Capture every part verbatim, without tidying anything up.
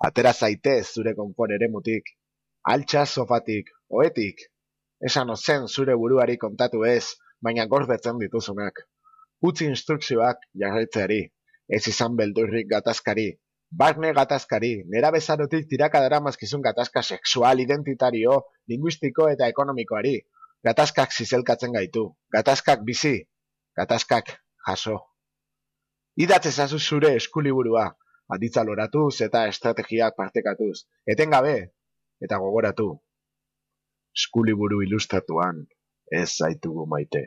Atera zaitez zure konpon eremutik, altxa sofatik, oetik, esan ozen zure buruari kontatu ez, baina gordetzen dituzunak. Utzi instrukzioak jarraitzeari, ez izan beldurrik gatazkari, barne gatazkari, nera bezarotik tiraka daramazkizun gatazka sexual, identitario, linguistiko eta ekonomikoari. Gatazkak zizelkatzen gaitu, gatazkak bizi, gatazkak jaso. Idatz ezazu zure eskuliburua, aditza loratuz eta estrategiak partekatuz, etengabe eta gogoratu. Eskuliburu ilustratuan ez zaitugu maite.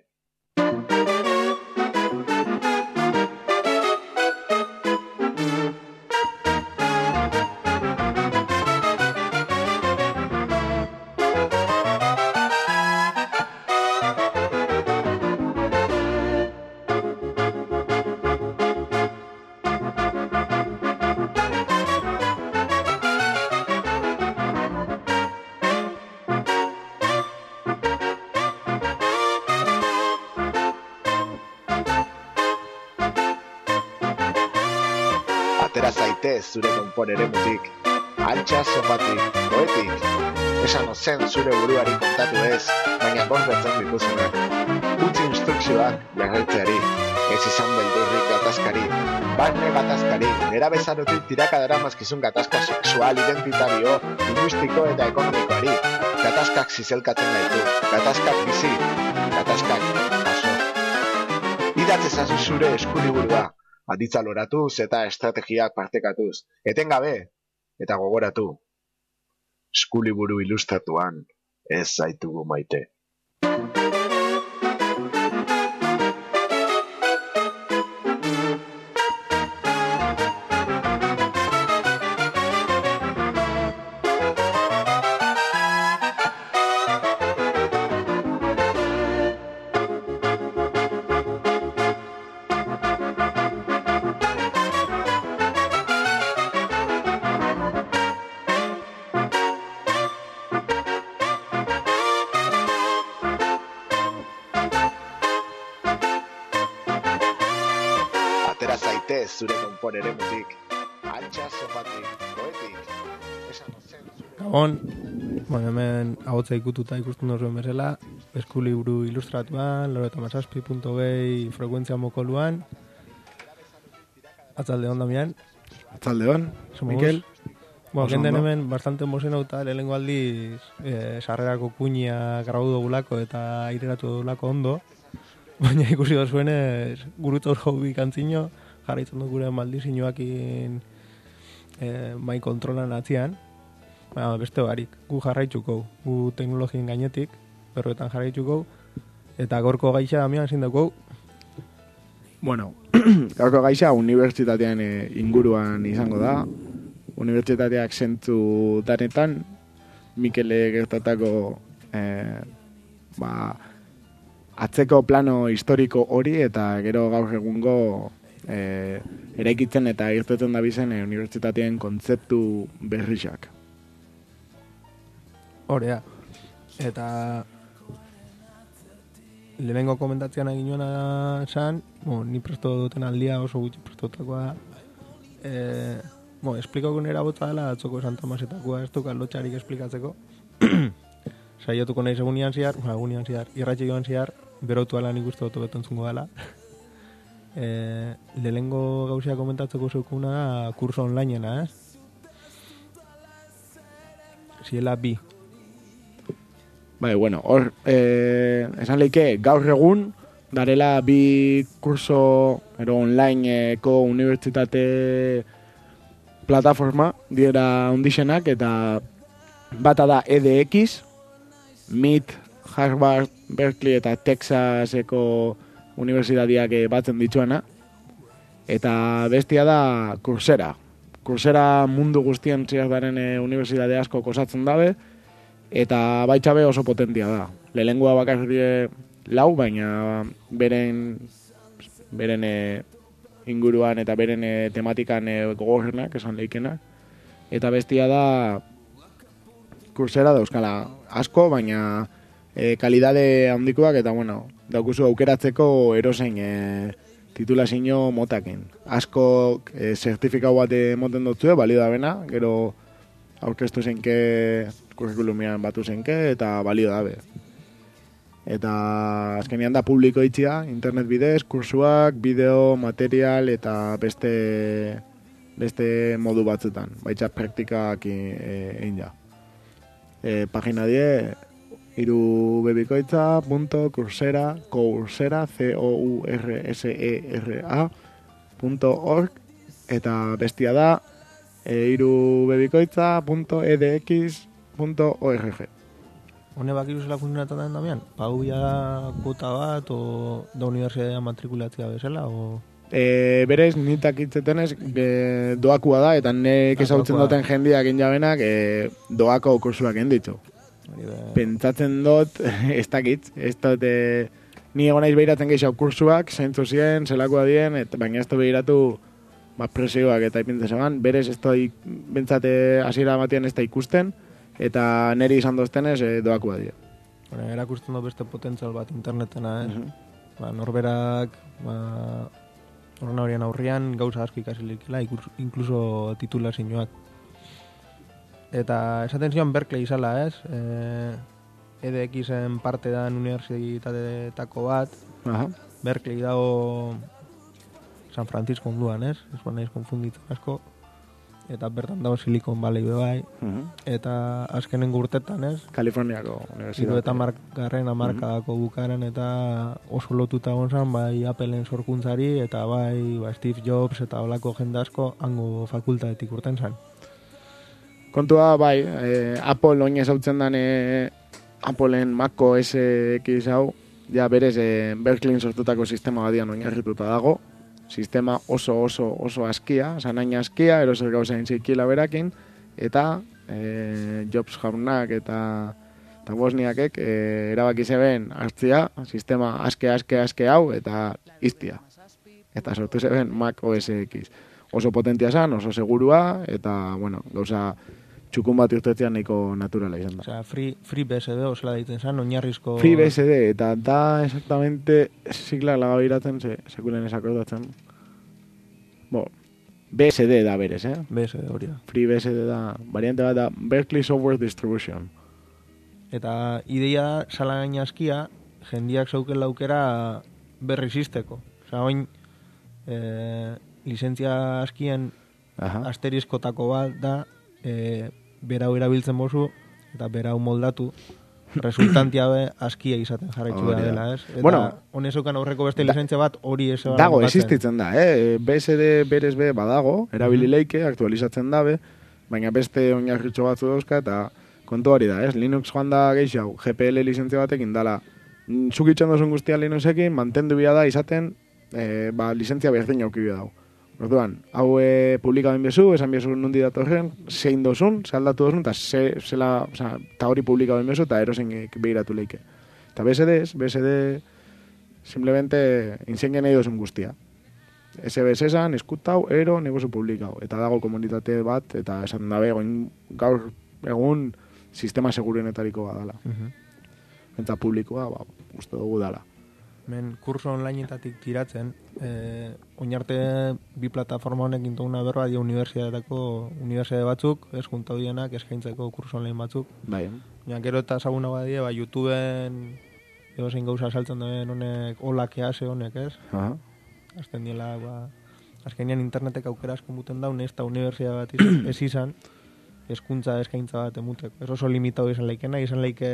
Atera zaitez zure konpon eremutik, altxa sofatik, oetik, esan ozen zure buruari kontatu ez, baina gordetzen dituzunak. Utzi instrukzioak jarraitzeari, ez izan beldurrik gatazkari, barne gatazkari, nera bezarotik tiraka daramazkizun gatazka sexual, identitario, linguistiko eta ekonomikoari. Gatazkak zizelkatzen gaitu, gatazkak bizi, gatazkak jaso. Idatz ezazu zure eskuliburua, aditza loratuz eta estrategiak partekatuz, etengabe eta gogoratu. Eskuliburu ilustratuan ez zaitugu maite. Atera zaitez zure konpon eremutik, altxa sofatik, oetik, esan ozen zure... Gabon, bueno, hemen ahotza ikututa ikusten duzuen bezala, eskuliburu ilustratuan, laurogeita hamazazpi puntu gehi frekuentzia mokoluan. Atzalde hon, Damian. Atzalde hon, Mikel. Bueno, genden hemen bastante emozionauta, lehenengo aldiz eh, sarrerako kuñia grabatu dugulako eta aireratu dugulako ondo. Baina ikusi dozuenez, gurutzor hobi kantzino, jarraitzen du gure maldizinoakin eh, mai kontrolan atzian. Baina beste barik, gu jarraitzuko, gu teknologien gainetik, berroetan jarraitzuko, eta gorko gaixa Damian zein dugu. Bueno, gaurko gaixa unibertsitatean e, inguruan izango da. Unibertsitateak zentzu danetan, Mikele gertatako e, ba, atzeko plano historiko hori eta gero gaur egungo e, eraikitzen eta irtetzen da bizen e, unibertsitatean kontzeptu berrizak. Horea. Eta lehenengo komentatzean egin nuena esan, bueno, ni presto duten aldia oso gutxi prestotakoa. Eh, bueno, esplikako nera botza dela atzoko Santa Masetakoa, ez duk aldotxarik esplikatzeko. Saiotuko nahi segunian ziar, egunian ziar, irratxe joan ziar, berotu ala nik uste dut betontzungo dela. Eh, lehenengo gauzia komentatzeko zeukuna da kurso onlinena, eh? Ziela bi. Bai, bueno, hor, eh, esan leike, gaur egun, darela bi kurso ero onlineko unibertsitate plataforma diera ondixenak, eta bata da E D X, Meet, Harvard, Berkeley eta Texaseko unibertsitateak batzen dituena, eta bestia da Coursera. Coursera mundu guztien ziazdaren e, unibertsitate asko osatzen dabe, eta baitxabe oso potentia da. Lehengoa bakarrik lau, baina beren beren e, inguruan eta beren e, tematikan e, gogorrenak esan leikenak. Eta bestia da Coursera dauzkala asko, baina e, kalidade handikoak eta bueno, daukuzu aukeratzeko erozein e, titulazio motakin. Asko e, zertifikau bat emoten dutzu, balio da bena, gero aurkeztu zenke, kurrikulumian batu zenke, eta balio dabe. Eta azkenean da publiko itxia, internet bidez, kursuak, bideo, material, eta beste beste modu batzutan, baitza praktikak egin ja. E, pagina die, irubebikoitza punto coursera, coursera, C O U R S E R A, punto org, eta bestia da, e, irubebikoitza punto E D X punto org. Hone bakiru zela funtzionatzen den damian? Pau ja kuota bat, o da unibertsitatea matrikulatzea bezala, o... E, berez, nitak itzetenez e, doakua da, eta nek ezautzen duten jendiak injabenak e, doako kursuak enditzu. Pentsatzen dut, ez dakit, ez dut, e, ni egon naiz behiratzen gehiago kursuak, zeintzu ziren, zelakoa dien, et, baina ez dut behiratu bat presioak eta ipintzen zegoen, berez ez dut bentsate hasiera batean ez da ikusten, eta niri izan doztenez e, doakua dien. Bueno, erakusten dut beste potentzial bat internetena, eh? Uh-huh. Ba, norberak, ba, horren horien aurrian gauza asko ikasilikela, inkluso titulazioak. Eta esaten zion Berkeley izala, ez? E, EDXen parte da unibertsitateetako bat. Aha. Berkeley dago San Francisco onduan, ez? Ez ba naiz konfunditzen asko. Eta bertan dago Silicon Valley bai. Uh-huh. Eta azkenengo urtetan, ez? Kaliforniako unibertsitatea. Hiru eta margarren hamarkadako uh-huh. bukaeran eta oso lotuta egon zen, bai Appleen sorkuntzari eta bai ba, Steve Jobs eta holako jende asko hango fakultatetik urten zen. Kontua, bai, eh, Apple oin ezautzen dan eh, Appleen Mac O S X hau, ja berez eh, Berkeleyn sortutako sistema badian oinarrituta dago. Sistema oso oso oso askia, sanaina askia, eroser gauza intzikiela berakin, eta eh, Jobs jaunak eta, eta Bosniakek eh, erabaki zeben hartzia, sistema aske aske aske hau, eta iztia. Eta sortu zeben Mac O S X. Oso potentia zan, oso segurua, eta, bueno, gauza txukun bat irtetzean nahiko naturala izan da. Osea, free, free B S D, osela ditzen zan, oinarrizko... Free B S D, eta da exactamente sigla lagabiratzen, se, sekulen esakordatzen. Bo, B S D da berez, eh? B S D hori da. Free B S D da, variante bat da, Berkeley Software Distribution. Eta ideia salain askia, jendiak zauken laukera berri zisteko. Osea, oin, eh, lizentzia askien Aha. asteriskotako bat da, e, berau erabiltzen bozu, eta berau moldatu, resultantia be askia izaten jarraitzu oh, dela, ez? Eta bueno, honezukan aurreko beste lizentzia bat hori ez dago, existitzen da, eh? B S D berez be badago, erabili leike, aktualizatzen dabe, baina beste oinarritxo batzu dauzka, eta kontu hori da, ez? Linux joan da gehiago, G P L lizentzia batekin dala, zukitzen duzun guztia Linuxekin, mantendu bia da izaten, e, ba, lizentzia berdin auki bia dago. Orduan, hau e, publika ben bezu, esan bezu nundi datorren, zein dozun, zaldatu dozun, eta ze, zela, oza, ta hori publika ben bezu, eta erosen behiratu leike. Eta B S D, B S D, simplemente, inzengen nahi dozun guztia. S B S esan, eskutau, ero, negozu publikau. Eta dago komunitate bat, eta esan dabe, gaur egun, sistema seguruenetariko badala. Uh-huh. Eta publikoa, ba, uste dugu dala. Men kurso onlineetatik tiratzen, eh, oinarte bi plataforma honek intuguna berba dia unibertsitateko unibertsitate batzuk, ez juntau dienak eskaintzeko kurso online batzuk. Bai. Ja, gero eta ezaguna badie, ba, YouTubeen edo zein gauza saltzen duen honek, hola kease honek, ez? Aha. Azten diela, ba, azkenean internetek aukera asko muten daun, ez da unibertsitate bat izan, ez izan, hezkuntza eskaintza bat emuteko. Ez oso limitau izan leikena, izan leike...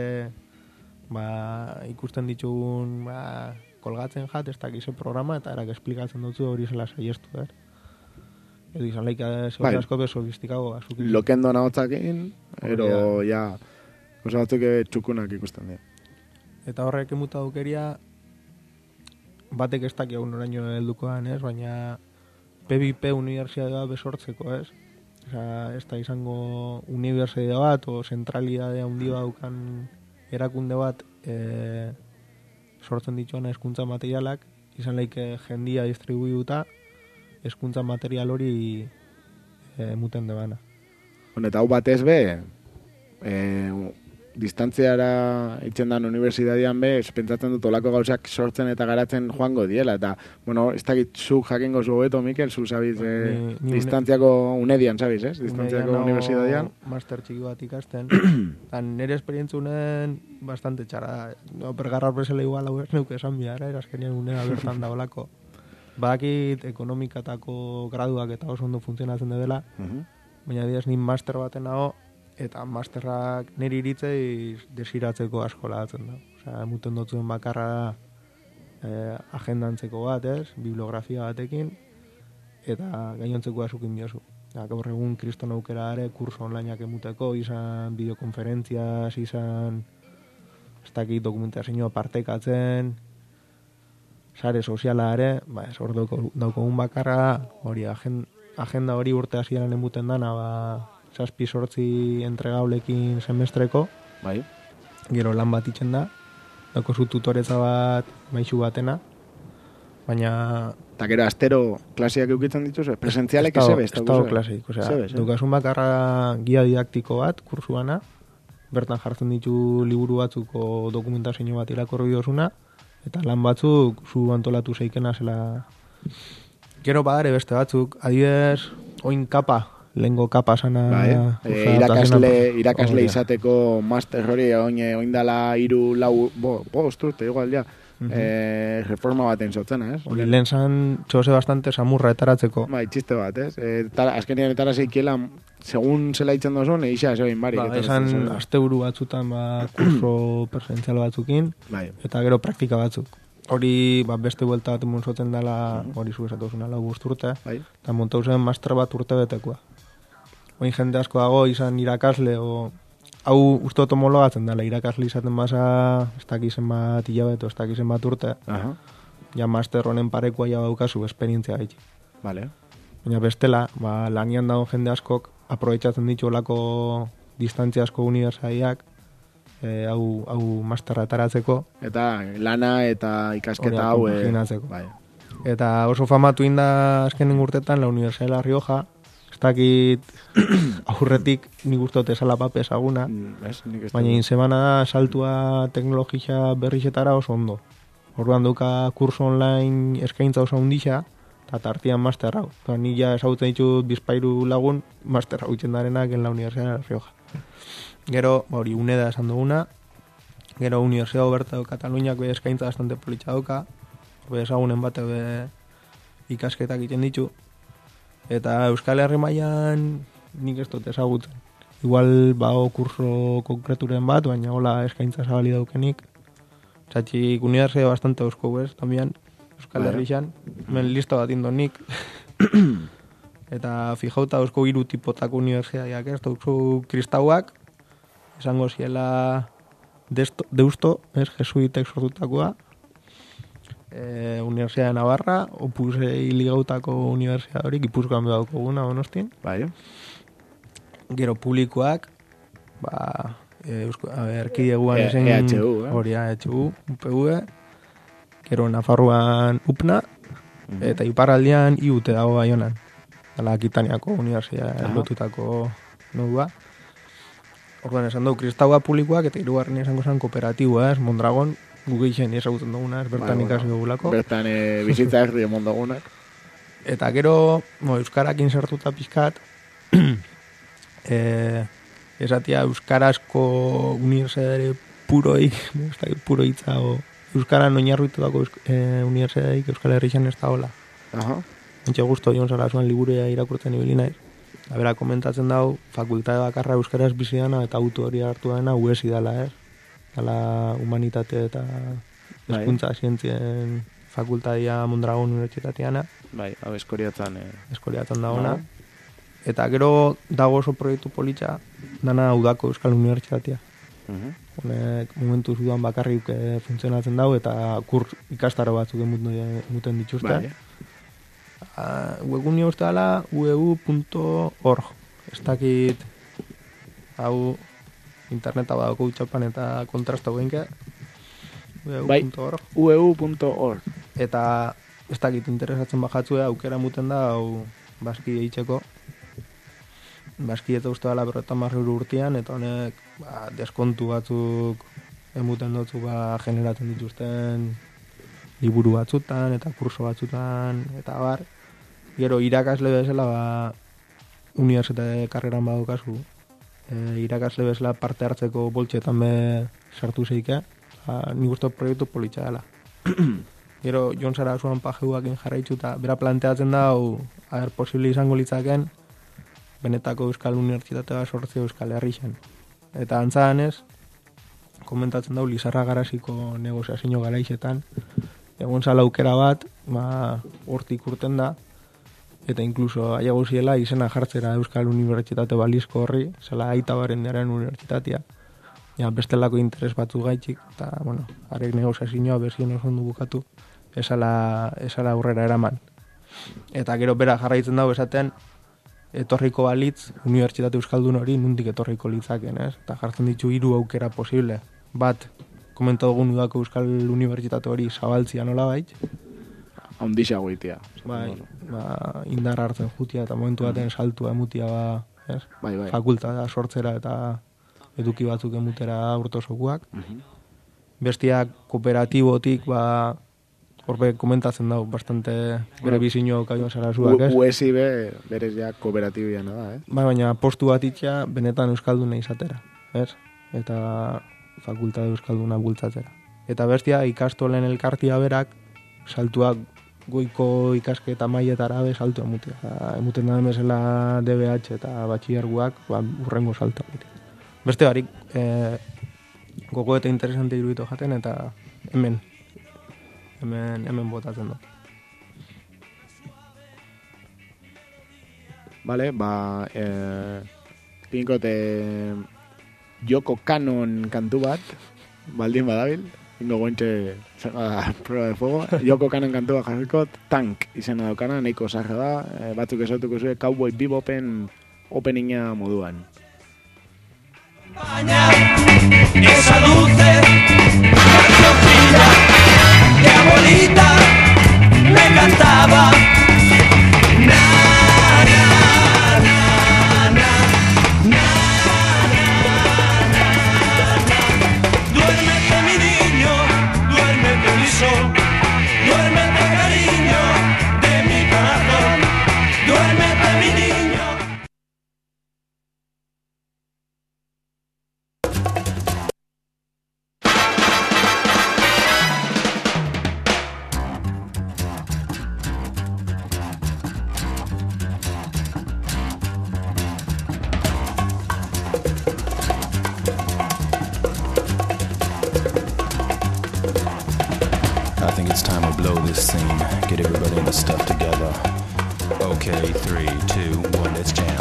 ba, ikusten ditugun ba, kolgatzen jat, ez dakize programa, eta erak esplikatzen dutzu hori zela saiestu, er? Edo izan laika zehuz asko besofistikago. Lokendo nahotzakin, ero ja, oso batzuk txukunak ikusten dira. Eta horrek emuta dukeria, batek ez dakia unoraino heldukoan, ez? Baina P B P unibertsitatea besortzeko, ez? Osa, ez da izango unibertsitate bat, o zentralidadea handi daukan erakunde bat e, sortzen dituena hezkuntza materialak, izan laike jendia distribuiuta hezkuntza material hori e, muten debana. Bueno, eta hau batez be, e, distantziara itzen dan unibertsitatean be, pentsatzen dut olako gauzak sortzen eta garatzen joango diela, eta, bueno, ez dakit zu jakingo zu hobeto, Mikel, zu zabiz, eh, distantziako unedian, zabiz, ez? Distantziako unibertsitatean. Master txiki bat ikasten, eta nire esperientzunen bastante txara, no, pergarra presela igual hau ez neuke esan biara, erazkenian unera bertan da olako. Badakit ekonomikatako graduak eta oso ondo funtzionatzen dela, uh-huh. baina diaz ni master baten nago, eta masterrak niri iritzei desiratzeko askola datzen da. Osea, emuten dotzuen bakarra eh, agendantzeko bat, ez? Bibliografia batekin, eta gainontzeko asukin diozu. Ja, gaur egun kriston aukera ere kurso onlineak emuteko, izan bideokonferentziaz, izan ez dakit dokumentazioa partekatzen, sare soziala ere, ba, ez hor daukogun bakarra, hori agenda hori urte hasieran emuten dana, ba, zazpi sortzi entregablekin semestreko, bai. Gero lan bat itzen da, dauko zu tutoretza bat maixu batena, baina... Eta gero astero klasiak eukitzen dituz, presentzialek ez ebe? Ez dago klasik, osea, daukasun bakarra guia didaktiko bat, kursuana, bertan jartzen ditu liburu batzuko dokumentazio bat irakorri dozuna, eta lan batzuk zu antolatu zeikena zela... Gero badare beste batzuk, adibidez, oin kapa, lehengo kapa sana... Bai, e, irakasle, irakasle izateko master hori oin, oin dala iru lau, bo, bo, osturte, igual, ja, uh-huh. e, reforma baten zotzena, ez? Hori lehen zan txose bastante samurra etaratzeko. Bai, txiste bat, ez? E, tara, azkenean etara zeikiela, segun zela itzen dozun, eixa, zegoen barik. Ba, esan asteburu batzutan, ba, kurso presentzial batzukin, bai. Eta gero praktika batzuk. Hori ba, beste buelta bat munzotzen dela, hori zu esatuzuna lau guzti urte, bai. Eta montau zen master bat urte betekoa. Oin jende asko dago izan irakasle, o, hau uste homologatzen dela, irakasle izaten basa, ez dakizen bat hilabete, ez dakizen bat urte, uh-huh. Ja master honen parekoa ja daukazu esperientzia gaitxi. Vale. Baina bestela, ba, lanian dago jende askok, aprobetxatzen ditu olako distantzia asko unibertsaiak, E, hau, hau masterra ataratzeko. Eta lana eta ikasketa hau... Imaginatzeko. Bai. Eta oso famatu inda azkenen urtetan, la Universidad de La Rioja, ez dakit aurretik nik uste dut esala pape esaguna, mm, baina inzemana da saltua teknologia berrizetara oso ondo. Orduan duka kurso online eskaintza oso ondixa, eta tartian master hau. Eta nik ja esagutzen ditut bizpairu lagun master hau itxendarenak en la Universidad de La Rioja. Gero, hori, uneda esan duguna, gero Universidad Oberta de Kataluniak be eskaintza bastante politxa dauka, be esagunen bate be ikasketak egiten ditu, eta Euskal Herri mailan nik ez dut ezagutzen. Igual bao kurso konkreturen bat, baina hola eskaintza zabali daukenik. Zatxik Universidad bastante eusko bez, también, Euskal Herri xan, men lista bat indo nik. Eta fijauta eusko hiru tipotako universidadiak ez, dauzu kristauak, esango ziela desto, deusto, ez, jesuitek sortutakoa, e, Universidad de Navarra, Opus Ligautako Universidad hori, Gipuzkoan behauko guna, Donostin. Bai. Gero publikoak, ba, e, erkideguan esen... E H U, eh? Hori, E H U, U P V, gero Nafarroan U P N A, mm-hmm. Eta iparraldean I U T dago Baionan. Dala, Akitaniako Universidad lotutako nodua. Orduan esan dugu, kristaua publikoak eta hirugarren esango zen kooperatiboa, ez, Mondragon, gugeixen esagutzen duguna, ez, bertan ba, ikasi dugulako. Bertan e, bizitza erdi Mondragonak. Eta gero, no, euskarak insertuta pizkat, e, esatia euskarazko unibertsitate puroik, ez da, puro hitza, o, euskaran oinarruitutako e, unibertsitateik Euskal Herrixan ez da hola. Aha. Entxe gusto, Jon Sarasuan liburuia irakurtzen ibili naiz. Bera komentatzen dau, fakultate bakarra euskaraz bizi dana eta autoria hartu dena U E S I dala, ez? Dala humanitate eta hezkuntza bai. Zientzien fakultatea Mondragon Unibertsitateana. Bai, hau eskoriatzen. Eh. Eskoriatzen da ona. No. Eta gero dago oso proiektu politxa, dana udako Euskal Unibertsitatea. Uh-huh. Honek momentu zudan bakarrik e, funtzionatzen dau eta kur ikastaro batzuk emuten dituzte. Bai. Uh, webgunia uste dela u e u punto org. Ez dakit hau interneta badako utxapan eta kontrasto goinke u e u punto org. Bai, u e u punto org. Eta ez dakit interesatzen bajatzue aukera muten da hau baski eitzeko. baski eta uste dela berreta marruru urtean, eta honek ba, deskontu batzuk emuten dutzu ba, generatzen dituzten liburu batzutan, eta kurso batzutan, eta bar. Gero, irakasle bezala, ba, unibertsitate karreran badokazu, e, irakasle bezala parte hartzeko boltxetan be sartu zeike, ba, nik uste proiektu politxa dela. Gero, Jon Sarasuan pajeuakin jarraitzu eta bera planteatzen da, hau, haber posible izango litzaken, benetako Euskal Unibertsitate bat sortzea Euskal Herrixen. Eta antzadan ez, komentatzen dau, Lizarra Garasiko negoziazio garaixetan, egon zala aukera bat, ba, hortik urten da, eta inkluso aiago ziela izena jartzera Euskal Unibertsitate balizko horri, zela aita barendearen unibertsitatea. Ja, bestelako interes batzu gaitxik, eta, bueno, arek negoziazioa bezien oso ondo bukatu, esala, esala aurrera eraman. Eta gero bera jarraitzen dago esaten, etorriko balitz, Unibertsitate Euskaldun hori nundik etorriko litzaken, ez? Eta jartzen ditu hiru aukera posible. Bat, komenta dugun udako Euskal Unibertsitate hori zabaltzia nola bait. Ondisa goitia. Bai, ba, indar hartzen jutia eta momentu baten saltua emutia ba, ez? Bai, bai. Fakultatea sortzera eta eduki batzuk emutera urtosokuak. Uh-huh. Bestiak kooperatibotik, ba, horbe komentatzen dago, bastante bere bizino kaion Sarasuak, ez? U S I B berez ja kooperatibiana da, eh? Bai, baina postu bat itxea benetan euskalduna izatera, ez? Eta fakultate euskalduna bultzatzera. Eta bestia ikastolen elkartia berak saltuak goiko ikasketa mailetara be saltu emutea. Emuten da bezala D B H eta batxilergoak, ba, urrengo saltu emutea. Beste barik, eh, gogo eta interesante iruditu jaten, eta hemen, hemen, hemen botatzen dut. Vale, ba, eh, pinkote Yoko Kanon kantu bat, baldin badabil, ingo gointxe prueba de fuego, Yoko Kanon kantu bat jarriko, Tank izena daukana, nahiko sarra da, eh, batzuk esautuko zuen Cowboy Bebopen openinga moduan. Esa dulce cancioncilla que abuelita me cantaba. Na, na, na, na, na, na, na. Duérmete mi niño, duérmete mi sol, duérmete cariño de mi corazón, duérmete mi niño. Get everybody in the stuff together. Okay, three, two, one, let's jam.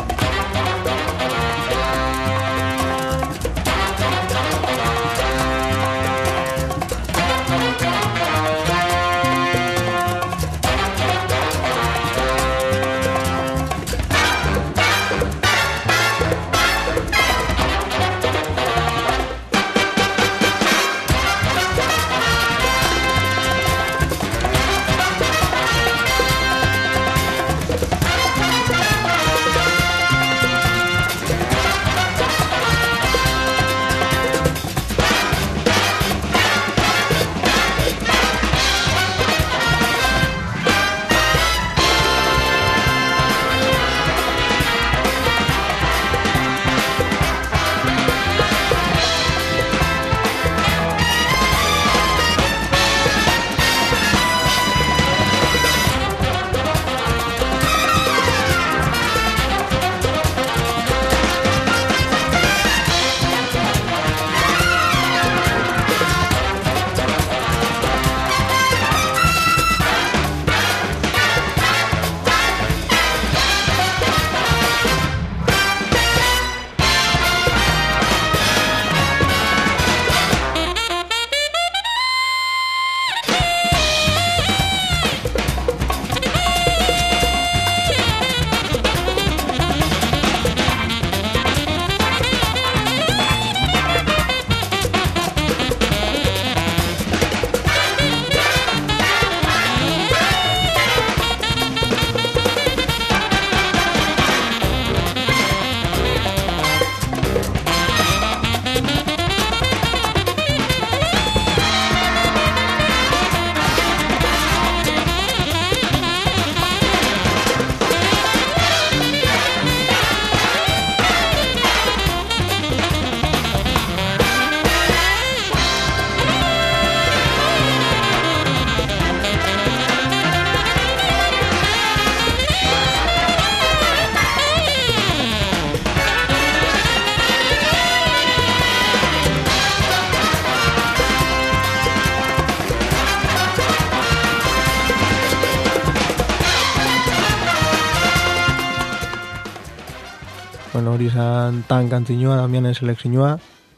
Bueno, hori izan tan kantzinua, Damianen selekzioa.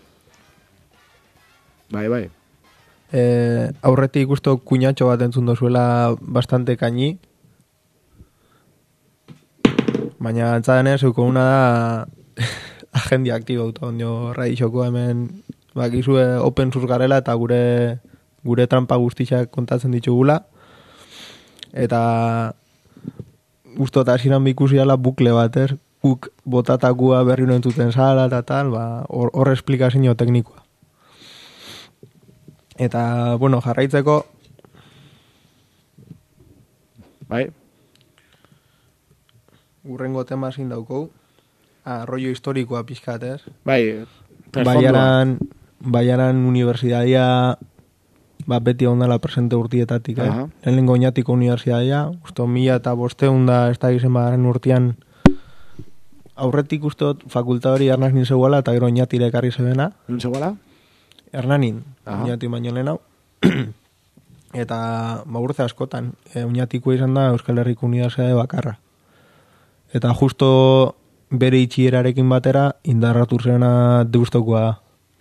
Bai, bai. Eh, aurretik ikusto kuñatxo bat entzun dozuela bastante kaini. Baina antzadenez, euko una da agendia aktibo auto, ondio radixoko hemen bakizue open source garela eta gure gure trampa guztiak kontatzen ditugula. Eta guztot hasieran ikusi dela bukle bat, ez? Guk botatakua berri no entzuten zala eta tal, ba, hor, hor esplikazio teknikoa. Eta, bueno, jarraitzeko... Bai. Urrengo tema zin daukou. Ah, rollo historikoa pixkat, ez? Bai, Baiaran, Baiaran universidadia ba, beti ondala presente urtietatik, eh? Aha. Lehenengo oinatiko universidadia, usto mila eta bosteun da ez da izen badaren urtean aurretik ustot fakulta hori Hernani zegoela eta gero oinatire ekarri zebena. Nun zegoela? Hernanin, Aha. oinati baino lehenau. Eta ba, urte askotan, e, oinatiko izan da Euskal Herriko Unibertsitate bakarra. Eta justo bere itxierarekin batera indarratu zena deustokoa da.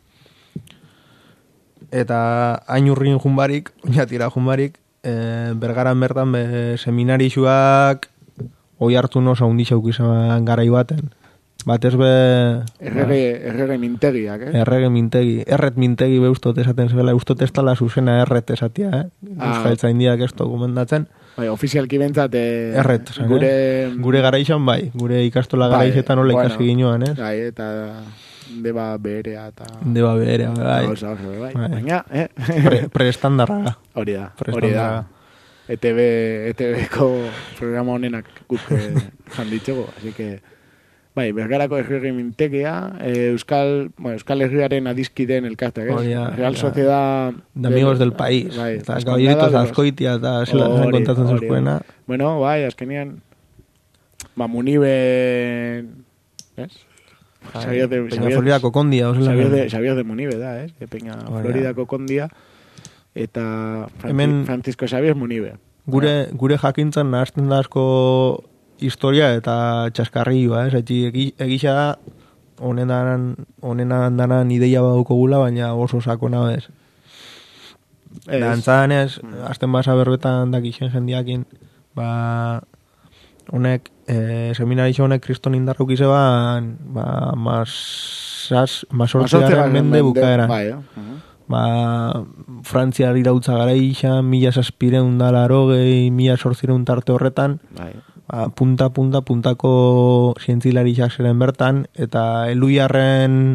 Eta hain urrin junbarik, oinatira junbarik, e, bergaran bertan be, seminarixuak oi hartu nosa undixauk izan garai baten. Batez be... Errege, errege mintegiak, eh? Errege mintegi. Erret mintegi be ustot esaten zebela. Ustot ez tala zuzena erret esatia, eh? Ah. Euskaltza indiak ez gomendatzen. Bai, ofizialki bentzat... Eh, Erret, zan, gure... eh? Gure garaixan bai. Gure ikastola Bai, garaixetan nola bueno, ikasi ginoan, eh? Bai, eta deba berea eta... Deba berea, bai. Gauza horre, bai. Bai. Baina, eh? Pre, preestandarra. Hori da, hori da. Preestandarra. E T B, E T B-ko programa honenak guk eh, janditxego, así que... Bai, Bergarako herri mintegia, eh, Euskal, bueno, Euskal Herriaren adizkideen elkarteak, ez? Hori da, Real da. Sociedad... De amigos del país. Bai, Eta las caballeritos condadas de los- azkoitia eta zela zan Hori, kontatzen hori, zuzkoena. Bueno, bai, azkenean... Ba, Munibe... ¿Es? Xabier de... Peña Floridako kondia, osela. Xabier de, Xabier de Munibe da, ez? De Peña Hori da. Floridako kondia. Eta Franci, Hemen- Francisco Xabier Munibe. Gure, gure jakintzan nahazten da asko historia eta txaskarrioa, ez? Etxi, egi, egisa da, honenan, honenan danan ideia badukogula, baina oso sakona ez. Ez. Da, antzadanez, azten basa berbetan dakixen jendiakin, ba, honek, e, seminarixo honek kriston indarruk izeban, ba, masaz, masortziaren mende bukaeran. Bai, eh? Uh-huh. Ba, Frantziar irautza gara isa, mila saspireun da larogei, mila sortzireun tarte horretan, Bai. ba, punta, punta, puntako zientzilariak zeren bertan, eta eluiarren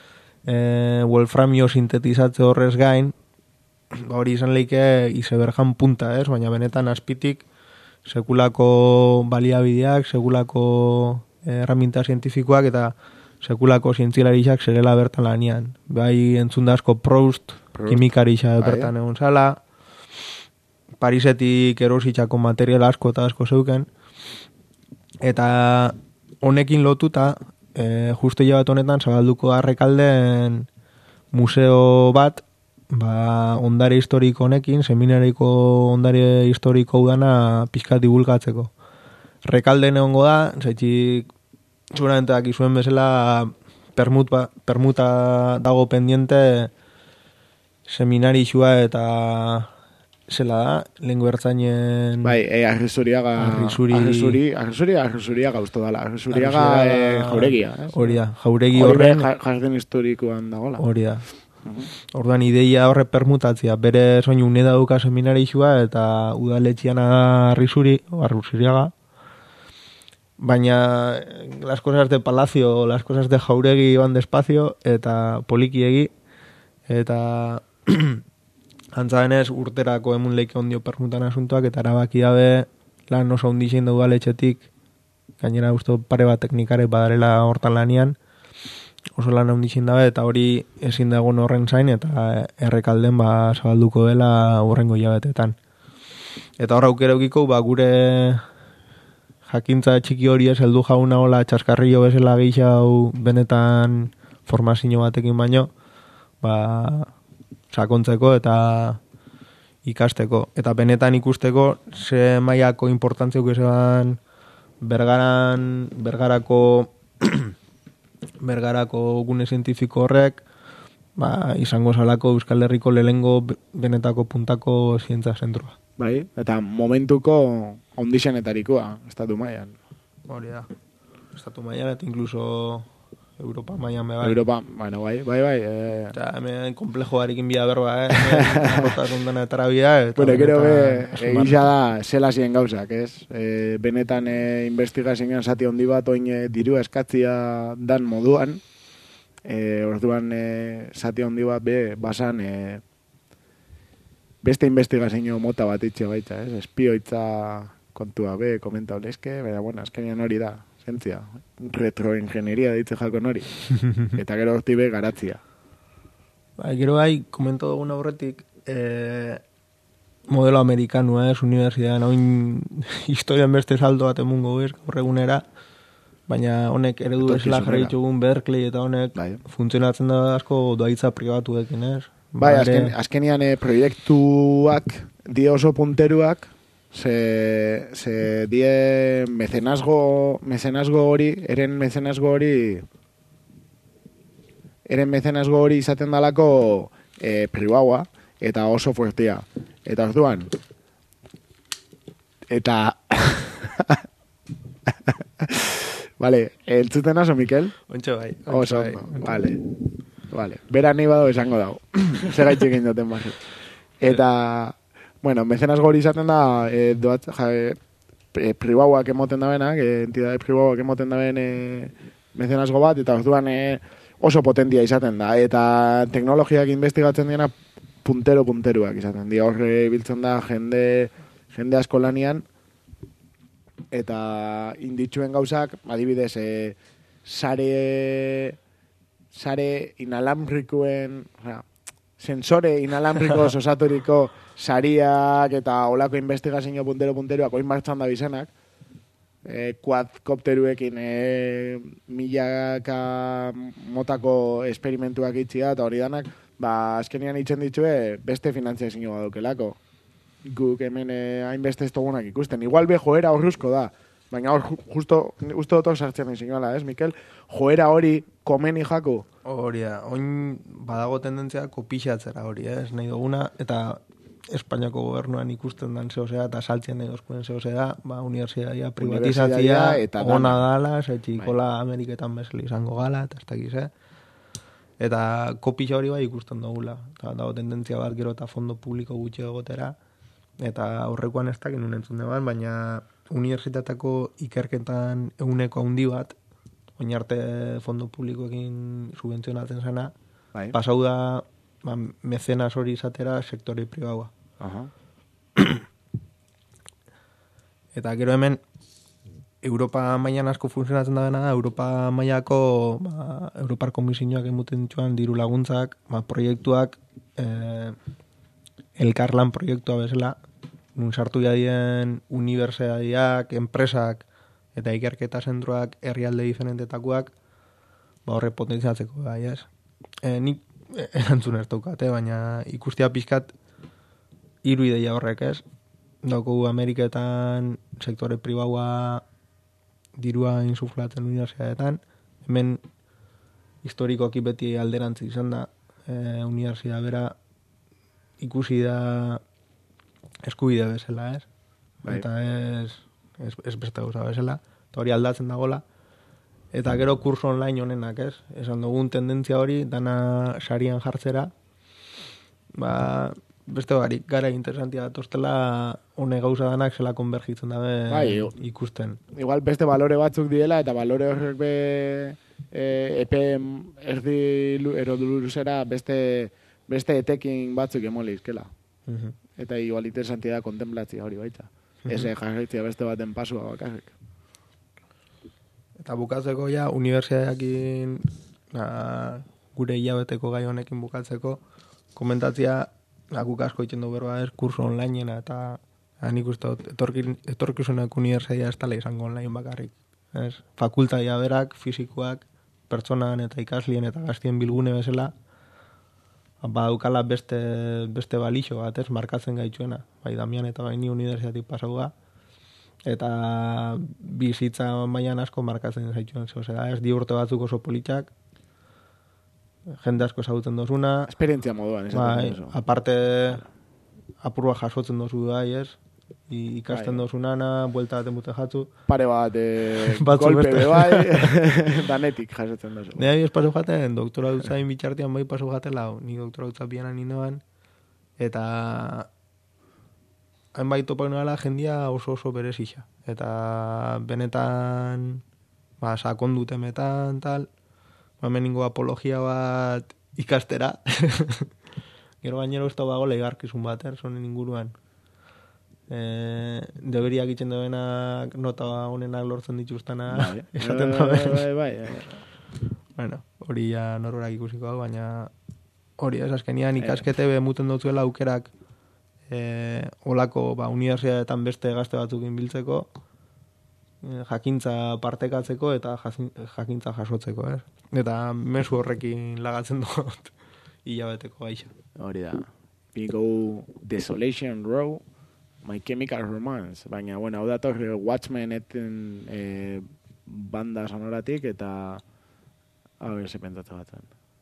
e, wolframio sintetizatze horrez gain, ba, hori izan leike izeberjan punta, ez? Baina benetan azpitik sekulako baliabideak, sekulako eh, herramienta zientifikoak eta sekulako zientzilariak zerela bertan lanian. Bai entzun da asko Proust, Proust. kimikarixa Bai. bertan egon zala, Parisetik erositxako material asko eta asko zeuken, eta honekin lotuta, e, justo bat honetan zabalduko Arrekalden museo bat, ba, ondare historiko honekin, seminariko ondare historiko udana pixka divulgatzeko. Rekalden egongo da, zaitxik seguramente dakizuen bezala permut ba, permuta dago pendiente seminarixua eta zela da, lengu ertzainen... Bai, eh, Arrizuriaga... Arrizuri- Arrizuri... Arrizuri... Arrizuriaga usto dala. Arrizuriaga eh, jauregia. Eh? Hori da, jauregi Hori horren... be, jardin historikoan dagoela. Hori da. Orduan ideia horre permutatzia, bere soinu une dauka seminarixua eta udaletxiana Arrizuri, Arrizuriaga. Baina las cosas de palacio, las cosas de jauregi van despacio eta polikiegi eta antzadenez urterako emun leike ondio permutan asuntoak eta erabaki dabe lan oso ondixein da udaletxetik, gainera uste pare bat teknikarek badarela hortan lanian, oso lan ondixein dabe eta hori ezin dagoen horren zain eta Errekalden ba zabalduko dela urrengo hilabetetan. Eta hor aukera eukiko ba gure jakintza txiki hori ez heldu jauna hola txaskarrillo bezala gehixau benetan formazio batekin baino, ba, sakontzeko eta ikasteko. Eta benetan ikusteko ze mailako importantziok ezeban bergaran, bergarako Bergarako gune zientifiko horrek, ba, izango zalako Euskal Herriko lehengo benetako puntako zientza zentrua. Bai, eta momentuko ondixenetarikoa, estatu mailan. Hori da. Estatu mailan eta incluso Europa mailan be bai. Europa, bueno, bai, bai, bai. Eh... Eta hemen komplejo harekin bia berba, eh? Rotasun dena etara bia. Bueno, gero be, egisa da, zela ziren gauzak, ez? E, benetan e, investigazioan zati hondi bat, oin e, diru eskatzia dan moduan, e, orduan e, zati hondi bat be, basan, e, beste investigazio mota bat itxe baita, ez? Espioitza kontua be, komenta olezke, baina, bueno, azkenean hori da. Zientzia, retroingenieria ditze jalko nori. Eta gero horti be garatzia. Bai, gero bai, komento dugun aurretik, eh, modelo amerikanua, ez, universidadean, oin historian beste saldo bat emungo ez, horregunera, baina honek eredu esela jarri ditugun Berkeley eta honek bai. Funtzionatzen da asko doaitza pribatuekin, ez? Bai, azken, azkenian eh, proiektuak di oso punteruak, Se, se die mecenazgo, mecenazgo hori, eren mecenazgo hori, eren mecenazgo hori izaten dalako e, pribaua, eta oso fuertia. Eta orduan, eta... vale, entzuten oso, Mikel? Ontsa bai. Oso, bai. Vale, vale. Bera nahi bado esango dago. Segaitxik indoten basu. Eta... Bueno, mecenas gori izaten da, e, doat, ja, e, pribauak emoten da benak, e, entidade pribauak emoten da ben e, mecenasgo bat, eta orduan e, oso potentia izaten da, eta teknologiak investigatzen diena puntero-punteruak izaten dira, horre biltzen da jende, jende asko lanian, eta inditxuen gauzak, adibidez, e, sare, sare inalambrikuen, o sea, sensore inalambriko osaturiko sariak eta olako investigazio puntero-punteruak oin martxan da bizenak, e, quadkopteruekin e, milaka motako esperimentuak itxia eta hori danak, ba, azkenian itzen ditue beste finantziazio badukelako. Guk hemen hainbeste ez dugunak ikusten. Igual be joera horruzko da, baina hor justo, uste dotok sartzen izin gala, ez, Mikel? Joera hori komeni jako. Hori da, oin badago tendentzia kopixatzera hori, ez, nahi duguna, eta Espainiako gobernuan ikusten dan zehozea, eta saltzen nahi dozkuen zehozea, ba, universidadia privatizatzia, ona dala, zetxikola bai. Ameriketan bezala izango gala, eta ez dakiz, eh? Eta kopixa hori bai ikusten dugula, eta dago tendentzia bat gero eta fondo publiko gutxi egotera, eta horrekoan ez dakin unentzun deban, baina universitateko ikerketan eguneko handi bat, oin arte fondo publikoekin subentzionatzen zena, bai. Pasau da ba, mecenas hori izatera sektore pribaua. Aha. Eta gero hemen Europa mailan asko funtzionatzen da dena da, Europa mailako ba, Europar Komisioak emuten dituen diru laguntzak, ba, proiektuak eh, elkarlan proiektua bezala, nun sartu jadien unibertsitateak, enpresak eta ikerketa zentroak herrialde diferentetakoak, ba, horre potentziatzeko bai, ez? E, nik erantzun ez daukate, baina ikustia pixkat hiru ideia horrek, ez? Dauko Ameriketan sektore pribaua dirua insuflatzen universitateetan, hemen historikoki beti alderantzi izan da, e, universitatea bera ikusi da eskubide bezala, ez? Bai. Eta ez, ez, ez beste gauza bezala, eta hori aldatzen dagoela. Eta gero kurso online honenak, ez? Esan dugun tendentzia hori, dana sarian jartzera, ba, beste barik, gara interesantia datoztela hone gauza danak zela konbergitzen dabe bai, ikusten. Igual beste balore batzuk diela, eta balore horrek be e, epe erdi eroduluzera beste, beste etekin batzuk emoli izkela. Uh-huh. Eta igual interesantia da kontemplatzia hori baita. Uh-huh. Eze jarritzia beste baten pasua bakarrik. Eta bukatzeko ja, unibertsitateakin gure hilabeteko gai honekin bukatzeko, komentatzia, guk asko itxen du berba ez, kurso onlineen eta nik uste etorkizunak unibertsitatea ez tala izango online bakarrik. Ez? Fakultatea berak, fizikoak, pertsonan eta ikaslien eta gaztien bilgune bezala, badaukala beste, beste balixo bat, ez, markatzen gaitzuena. Bai Damian eta bai ni unibertsitatetik pasau da. eta bizitza mailan asko markatzen zaituen. Osea, ez di urte batzuk oso politak, jende asko ezagutzen dozuna. Esperientzia moduan, bai, esaten duzu. aparte apurua jasotzen dozu bai, ez? I, ikasten Bai. dozunana, buelta baten bute jatzu. Pare bat, eh, Batzuk golpe beste. be bai, danetik jasotzen duzu. Nire ez pasu jaten, doktora dutzain bitxartian bai pasu jatela, ni doktora dutza bianan nindoan, eta hainbait topak nola jendia oso oso berezixa. Eta benetan, ba, sakondutemetan, tal, ba, meningo apologia bat ikastera. Gero gainero ez da bago lehigarkizun bat, er, zonen inguruan. Eh, deberiak itzen duenak nota honenak lortzen dituztena Bai, esaten bai, duen. bai, bai, bai. Bueno, hori ja norberak ikusiko hau, baina hori ez azkenian ikaskete bemuten dutzuela aukerak eh, olako ba, unibertsitateetan beste gazte batzuk biltzeko, eh, jakintza partekatzeko eta jazin- jakintza jasotzeko, ez? Eta mezu horrekin lagatzen dut hilabeteko gaixa. Hori da. We go Desolation Row, My Chemical Romance. Baina, bueno, hau dator Watchmen eten eh, banda sonoratik eta hau ese pentsatu batzen.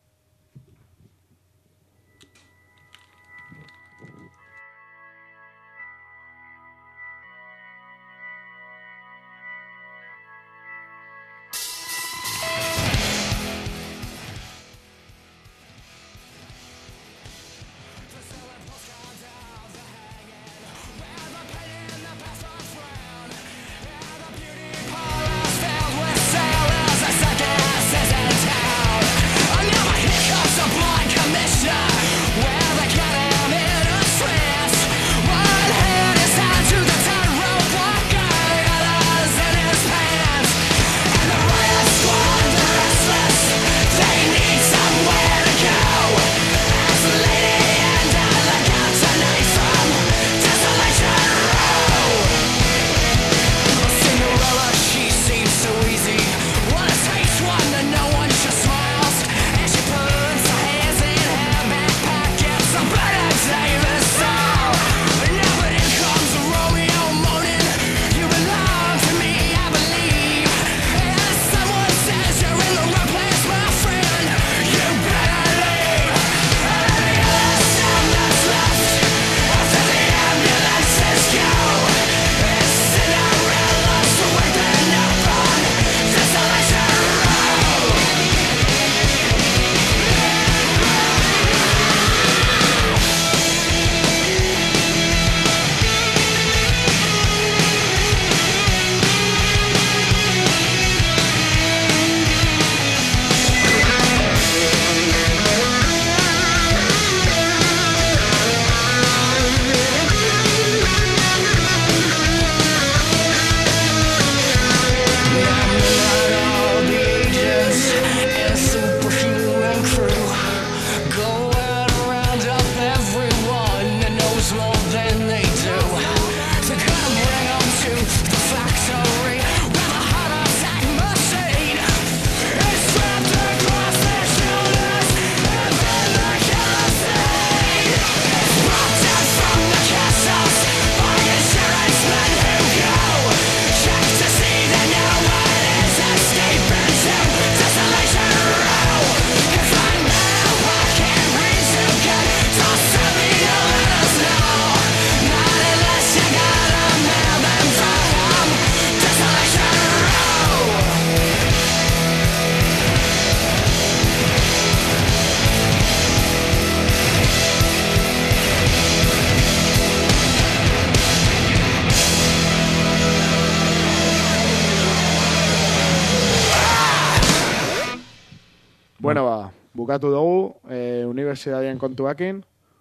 Bueno, ba, bukatu dugu, e, unibertsitatien kontuakin,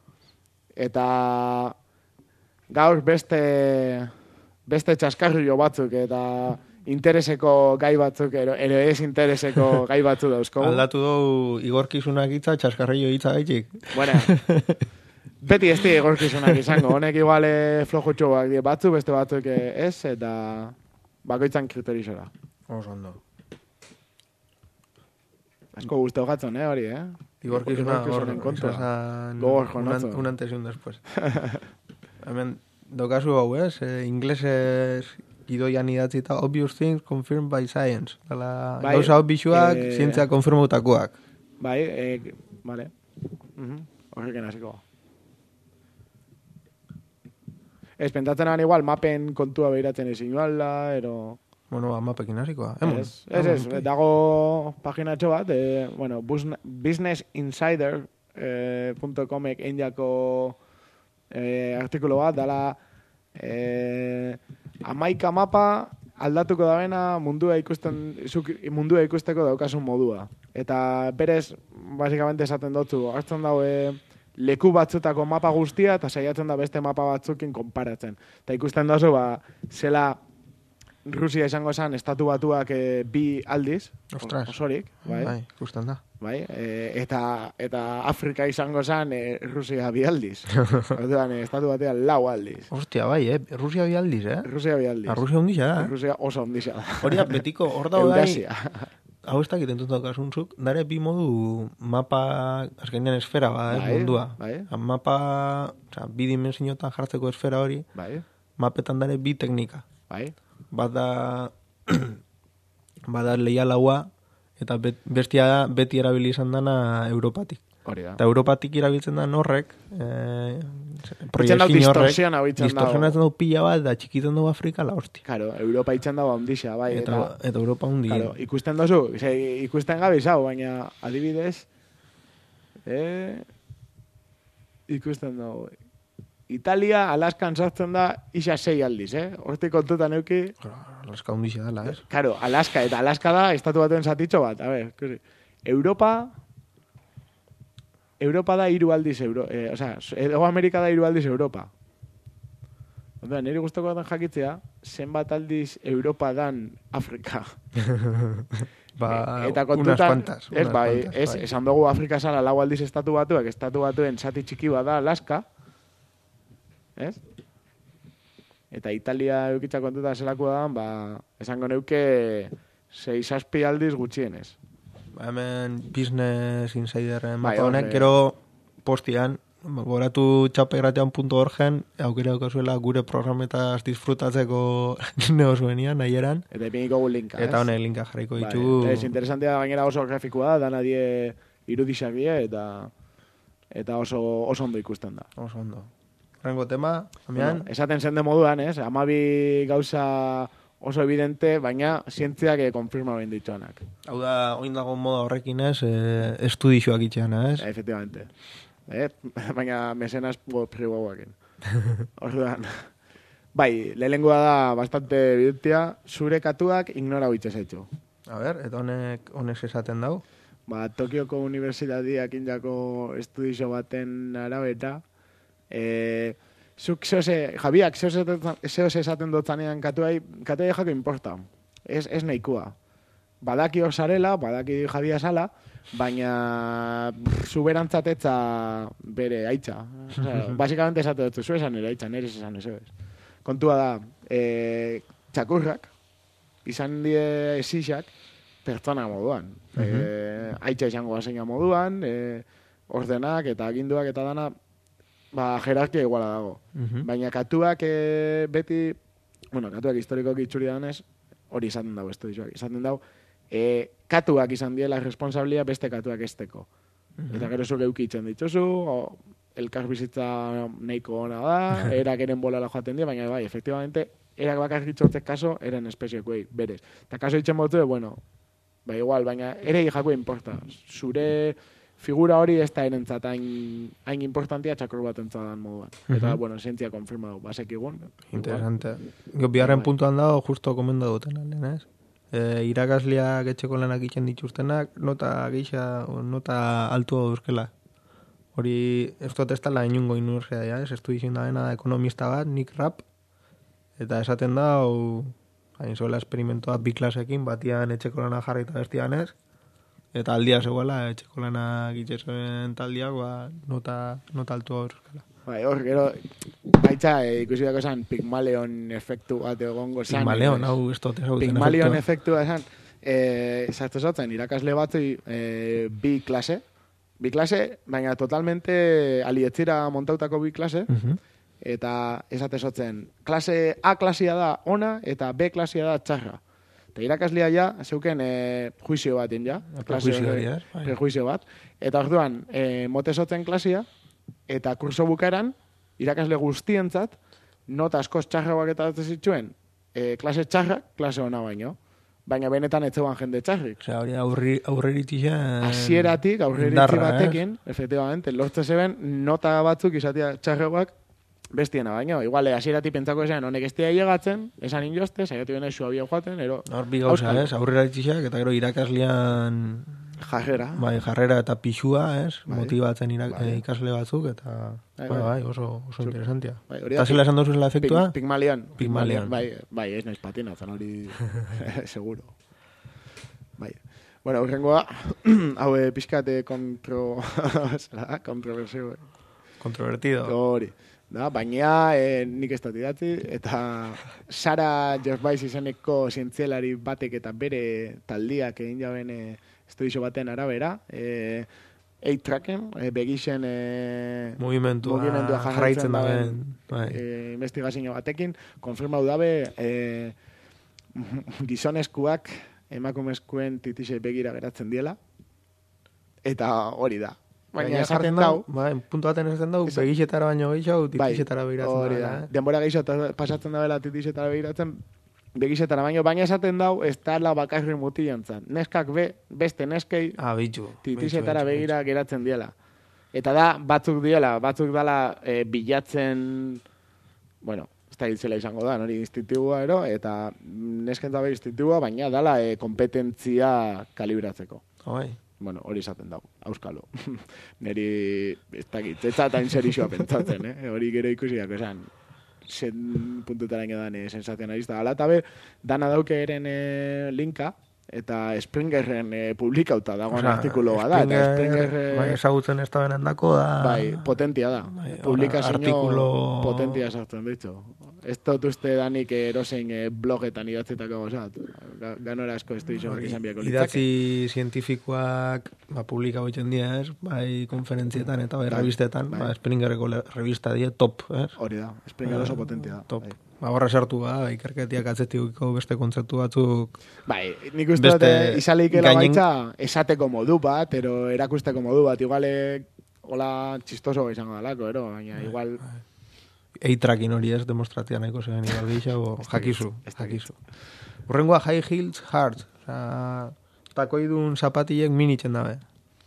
eta gaur beste beste txaskarrio batzuk eta intereseko gai batzuk, ero, ero ez intereseko gai batzuk dauzko. Aldatu dugu igorkizunak hitza, txaskarrillo hitza gaitik. Bueno, beti ez di igorkizunak izango, honek igual flojutxoak die batzuk, beste batzuk ez, eta bakoitzan kriterizora. Oso ondo. Asko guztau gatzon, eh, hori, eh? Igorkizuna hor, Igorkizunen kontua. esan, Gogor un, jonatzo. un antes y un después. Hemen, daukazu hau, ez? E, inglesez gidoian idatzita obvious things confirmed by science. Dala, Bai, gauza obisuak, eh, zientzia konfirmautakoak. Bai, eh, vale. Mhm. Horrekin hasiko. Ez, pentatzen ari igual, mapen kontua behiratzen ezin iguala, ero... Bueno, ba, mapekin hasikoa. Ez, ez, ez, dago paginatxo bat, eh, bueno, business insider punto comek eindiako eh, artikulu bat, dala eh, amaika mapa aldatuko dabena mundua ikusten, zuk mundua ikusteko daukasun modua. Eta berez, basikamente esaten dutzu, hartzen daue leku batzutako mapa guztia, eta saiatzen da beste mapa batzukin konparatzen. Eta ikusten dazu, ba, zela Rusia izango zen estatu batuak e, bi aldiz, Ostras. osorik, bai, Bai, ikusten da. bai, e, eta, eta Afrika izango zen e, Rusia bi aldiz. Orduan, e, estatu batean lau aldiz. Ostia, bai, eh? Rusia bi aldiz, eh? Rusia bi aldiz. A Rusia hundixa da, eh? Rusia oso ondisa da. Hori da, betiko, hor da bai, Eurasia. hau ez dakit entzun daukasuntzuk, dare bi modu mapa, azkenean esfera ba, eh, Bai, mundua. bai. Mapa, oza, bi dimensiotan jartzeko esfera hori, Bai, mapetan dare bi teknika. bai. Bada, bada leialaua, eta bet, bestia da beti erabili izan dana Europatik. Hori da. Eta Europatik erabiltzen da horrek, eh, Itzen dau proiektin horrek, distorsiona bitzen dau. distorsionatzen dau pila bat, da txikitzen dau Afrika la hostia. Claro, Europa itzen dago ondisa, bai. Eta, Eta, eta Europa hundi. claro, ikusten dozu, ze, ikusten gabe izau, baina adibidez, eh, ikusten dago. Italia, Alaskan sartzen da isa sei aldiz, eh? Hortik kontutan euki. Alaska hundixa dela, ez? Claro, Alaska, eta Alaska da, estatu batuen zatitxo bat. A ver, kusi. Europa, Europa da hiru aldiz, Euro, eh, o sea, Ego Amerika da hiru aldiz Europa. Onda, niri guztoko dan jakitzea, zenbat aldiz Europa dan Afrika. Ba, Eta unas kontutan, cuantas. ez, unas bai, cuantas, ez, bai. esan dugu Afrika zala lau aldiz estatu batuak, estatu batuen zati txiki bada Alaska, ez? Eta Italia eukitza kontuta zelako da, ba, esango neuke sei zazpi aldiz gutxienez. Ba, hemen Business Insiderren Bai, mapa honek, horre. gero postian, goratu txapegratean punto orgen, aukera daukazuela gure programetaz disfrutatzeko neo zuenian, nahi eran, Eta ipiniko gu linka, ez? eta honek linka jarriko Bai, ditugu. ez, interesantea da gainera oso grafikoa da, dana die irudisak die, eta eta oso, oso ondo ikusten da. Oso ondo. Horrengo tema, amian, Bueno, esaten zen de moduan, ez? Amabi gauza oso evidente, baina zientziak eh, konfirma behin dituanak. hau da, oin dago moda horrekin ez, eh, estudixoak itxeana, ez? Efectivamente. Eh? Baina mesenas priboakin. Orduan. Bai, lehenengoa da bastante evidentia, zure katuak ignora huitze zaitxu. A ber, eta honek, honek esaten dau. Ba, Tokioko Unibertsitateak indako estudizio baten arabeta, eh, zuk zeose, Jabiak, zeose esaten dutzanean katuai, katuai jako importa. Ez, ez nahikoa. Badaki osarela, badaki Jabia sala, baina pff, zuberantzatetza bere aitza. Osea, basikamente esate dut, zu esan ere aitza, nire esan ez. Kontua da, eh, txakurrak, izan die esixak, pertsona moduan. eh, aitza izango aseina moduan, eh, ordenak eta aginduak eta dana, ba, jerarkia iguala dago. Mhm. Baina katuak e, beti, bueno, katuak historikoak itxuri danez, hori izaten dago estudioak. Izaten dago, e, katuak izan diela responsabilia beste katuak esteko. Eta gero zuk eukitzen dituzu, o, elkar bizitza nahiko ona da, erak eren bolala joaten dira, baina bai, efectivamente, erak bakarrik itxortek kaso, eren espeziekuei, berez. Eta kaso itxen botu, bueno, ba igual, baina ere jakue importa. Zure figura hori ez da erentzat hain, hain importantia txakur bat entzadan moduan. Eta, Mhm. bueno, zientzia konfirma du, basek egun. Interesante. Gio, biharren Bai. puntuan dago, justo komenda duten alden, ez? E, irakasleak etxeko lanak itxen dituztenak, nota geixa, o nota altua duzkela. Hori, ez dut ez dela inungo inurzea, ja, ez? Estu izin da dena ekonomista bat, Nick Rapp, eta esaten da, hau, hain zoela esperimentoa bi klasekin, batian etxeko lana jarri eta bestian ez, eta aldia zegoela, etxeko lanak itxesoen taldiak, ba, nota, nota altua duzkela. Bai, hor, gero, baitza, e, ikusi dako esan, Pygmalion efektu bat egongo zan. Pygmalion, hau, ez dut ezagutzen Pygmalion efektua. efektua esan, e, zartu zaten, irakasle batzui e, bi klase, bi klase, baina totalmente alietzira montautako bi klase, Mhm. eta esate sotzen, klase A klasia da ona eta B klasia da txarra. Eta irakaslea ja, zeuken e, juizio baten ja. Prejuizio hori, ez? Bai. Prejuizio bat. Eta orduan, e, mote sotzen klasia, eta kurso bukaeran, irakasle guztientzat, nota askoz txarragoak eta zituen, e, klase txarrak, klase ona baino. Baina benetan etzeban jende txarrik. Osea, hori aurri, aurreritixan... Hasieratik, aurreritzi batekin, eh? efectivamente, lortze zeben, nota batzuk izatea txarragoak, bestiena baino. Igual, hasieratik pentsako esan, honek estia llegatzen, esan injoste, saiatu bene suabia joaten, ero... Hor bi gauza, ez? Aurreritixak, eta gero irakaslean... Jarrera. Bai, jarrera eta pixua, ez? Bai. Motibatzen irak, Bai. ikasle batzuk, eta... Bai, Bueno, bai. bai, oso, oso interesantia. Bai, hori da, Eta zela esan duzu la efektua? Pig- Pigmalion. Pigmalion. Bai, bai, ez naiz patina, zan hori... seguro. Bai. Bueno, horrengoa, hau eh, pixkate kontro... zera, kontroversio. Kontrovertido. Hori. Da, baina eh, nik ez dut idatzi, eta Sara Gervais izeneko zientzialari batek eta bere taldiak egin jaben eh, estudizio baten arabera, eh, eight-tracken, eh, begixen eh, Mugimendua mugimendua jarraitzen daben. Bai. eh, investigazio batekin, konfirmau dabe eh, gizonezkuak emakumezkoen titixe begira geratzen diela, eta hori da. Baina esaten dau, bai, puntu baten esaten dau, Esan- begixetara baino gehiago, bai, titixetara begiratzen hori da. da. Eh? Denbora gehiago pasatzen dabela titixetara begiratzen, begixetara baino, baina esaten dau, ez da bakarri mutilantzan. Neskak be, beste neskei Ah, bitxu. titixetara bitxu, bitxu, begira geratzen diela. Eta da, batzuk diela, batzuk dala e, bilatzen, bueno, ez da hiltzela izango da, hori instintiboa ero, eta neskentza be instintiboa, baina dala e, kompetentzia kalibratzeko. bitxu. Bai. Bueno, hori izaten dago, auskalo. Neri, ez dakit, ez zatain serixoa pentsatzen, eh? Hori gero ikusiak, esan, zen puntutara ingedan eh, sensazionalista. Ala eta be, dana dauke eren eh, linka, eta Springerren eh, publikauta dagoen Osea, artikuloa da. Eta Springer, Springer, eh, bai, ezagutzen ez da benendako da... bai, potentia da. Bai, Publikazio artikulo... potentia sartzen ditzu. Ez dut uste danik erosein eh, blogetan idatzetako gozat. Ga- Ganora asko ez du Hori, izan biako idatzi zientifikoak ba, publika hoiten dira, ez? Bai, konferentzietan eta bai, revistetan, bai. ba, Springerreko le- revista die top, ez? Hori da, Springer oso potentia da. Top. Bai. Ba, horra sartu ba, ikerketiak atzetikiko beste kontzeptu batzuk. Bai, nik uste dut Beste izaleikela gainen- baitza esateko modu bat, ero erakusteko modu bat, igual eh, hola txistoso izango dalako, ero, baina igual... Eitrakin hori ez, demostratia nahiko zen igual gehiago, jakizu, ez dakit. jakizu. Urrengoa High Heels Hard, oza, takoidun zapatilek minitzen dabe.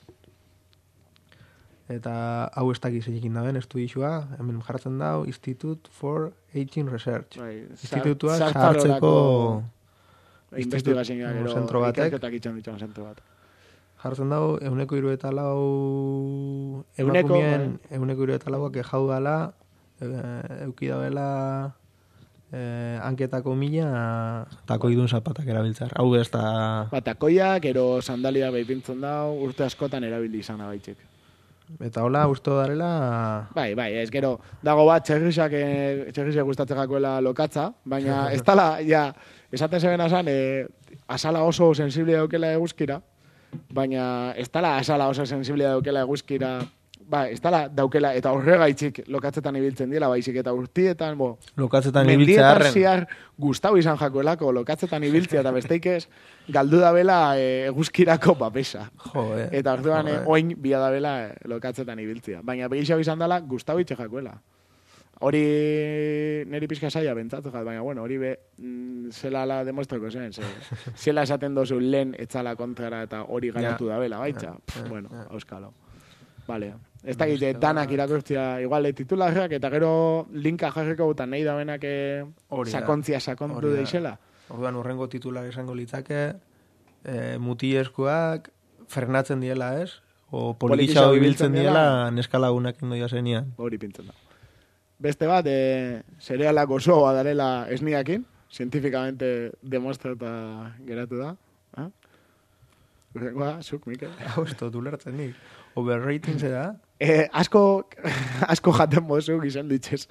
Eta hau ez dakiz egin daben, estudizua, hemen jartzen dau, Institute for Aging Research. Bai, Institutua zar- sartzeko investigazioa gero zentro batek. ikerketak itxan dituen zentro bat. jartzen dau, euneko iru eta lau Euneko, emakumeen, euneko iru eta lauak ejau dala, e, euki dabela e, anketako mila takoidun zapatak erabiltzar. Hau ez da... Ba, takoiak, ero sandalia behipintzen dau, urte askotan erabili izan abaitxek. Eta hola, uste darela... Bai, bai, ez gero, dago bat txerrisak, eh, txerrisak gustatzen jakoela lokatza, baina ez tala, ja, esaten zeben asan, eh, asala oso sensiblia daukela eguzkira, baina ez tala asala oso sensiblia daukela eguzkira, ba, ez tala daukela, eta horregaitzik lokatzetan ibiltzen dila, baizik eta urtietan, bo, Lokatzetan ibiltzea mendietan arren. ziar gustau izan jakoelako lokatzetan ibiltzea, eta besteik ez, galdu dabela eh, eguzkirako babesa. Jo, eh. Eta orduan, Jo, eh, eh. oin bia dabela eh, lokatzetan ibiltzea. Baina begixau izan dela, gustau itxe jakoela. Hori niri pixka saia bentzatu jat, baina bueno, hori be, mm, zela la demostrako zen, ze, zela esaten dozu lehen etzala kontrara eta hori garatu Ja. dabela, baitza. Ja, Pff, ja, bueno, ja. auskalo. Vale. Ez da gite, danak irakurtzia, igual, eh, titularrak, eta gero linka jarriko eta nahi dabenak eh, Hori da. sakontzia sakontu Hori da. deixela. Orduan urrengo titular esango litzake, e, mutileskuak frenatzen diela, ez? O Politixau politixau ibiltzen ibiltzen diela neskalagunak indoia zenian. Hori pintzen da. Beste bat, e, zerealak oso badarela esniakin, zientifikamente demostrata geratu da. Ha? Urrengoa, zuk, Mikel. Hau, ez dut ulertzen nik. Overrating zera? E, asko, asko jaten bozu gizan ditxesa.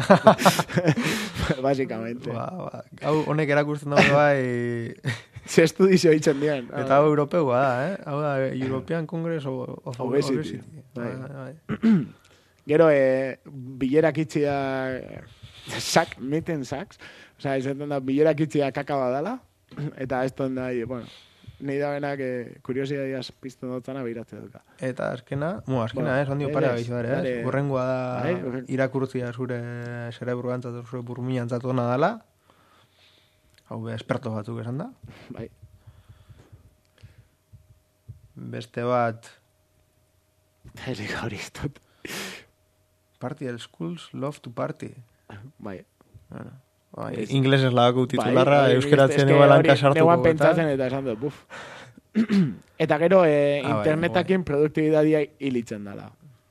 Básicamente. Ba, ba. Hau, honek erakusten dago bai... Ze estudizio hitzen dien. Eta hau europeua da, eh? Hau da, European Congress of, of Obesity. Obesity. Bai. Bai, bai. Gero, e, bilerak itxia, sak, meten saks, osea, izaten da, bilerak itxia kaka badala, eta ez da, bueno, nahi da benak, eh, kuriosidadiaz pizten dutzana behiratzen duka. Eta azkena, mu, azkena, Bueno, ez, ondio pare gaixo ere, ez? Urrengoa da Bai, urren- irakurtzia zure zerebru antzatu, zure burmina antzatu dala, hau be, esperto batzuk esan da. Bai. Beste bat, Erik hori ez dut. Party el schools love to party. Bai. Bueno, bai, inglesez lagako titularra, Bai, bai, euskeratzen eske igual hori hanka sartuko. neuan eta- pentsatzen eta esan dut, buf. Eta gero, eh, Ah, bai, internetakin produktibidadia hilitzen dala.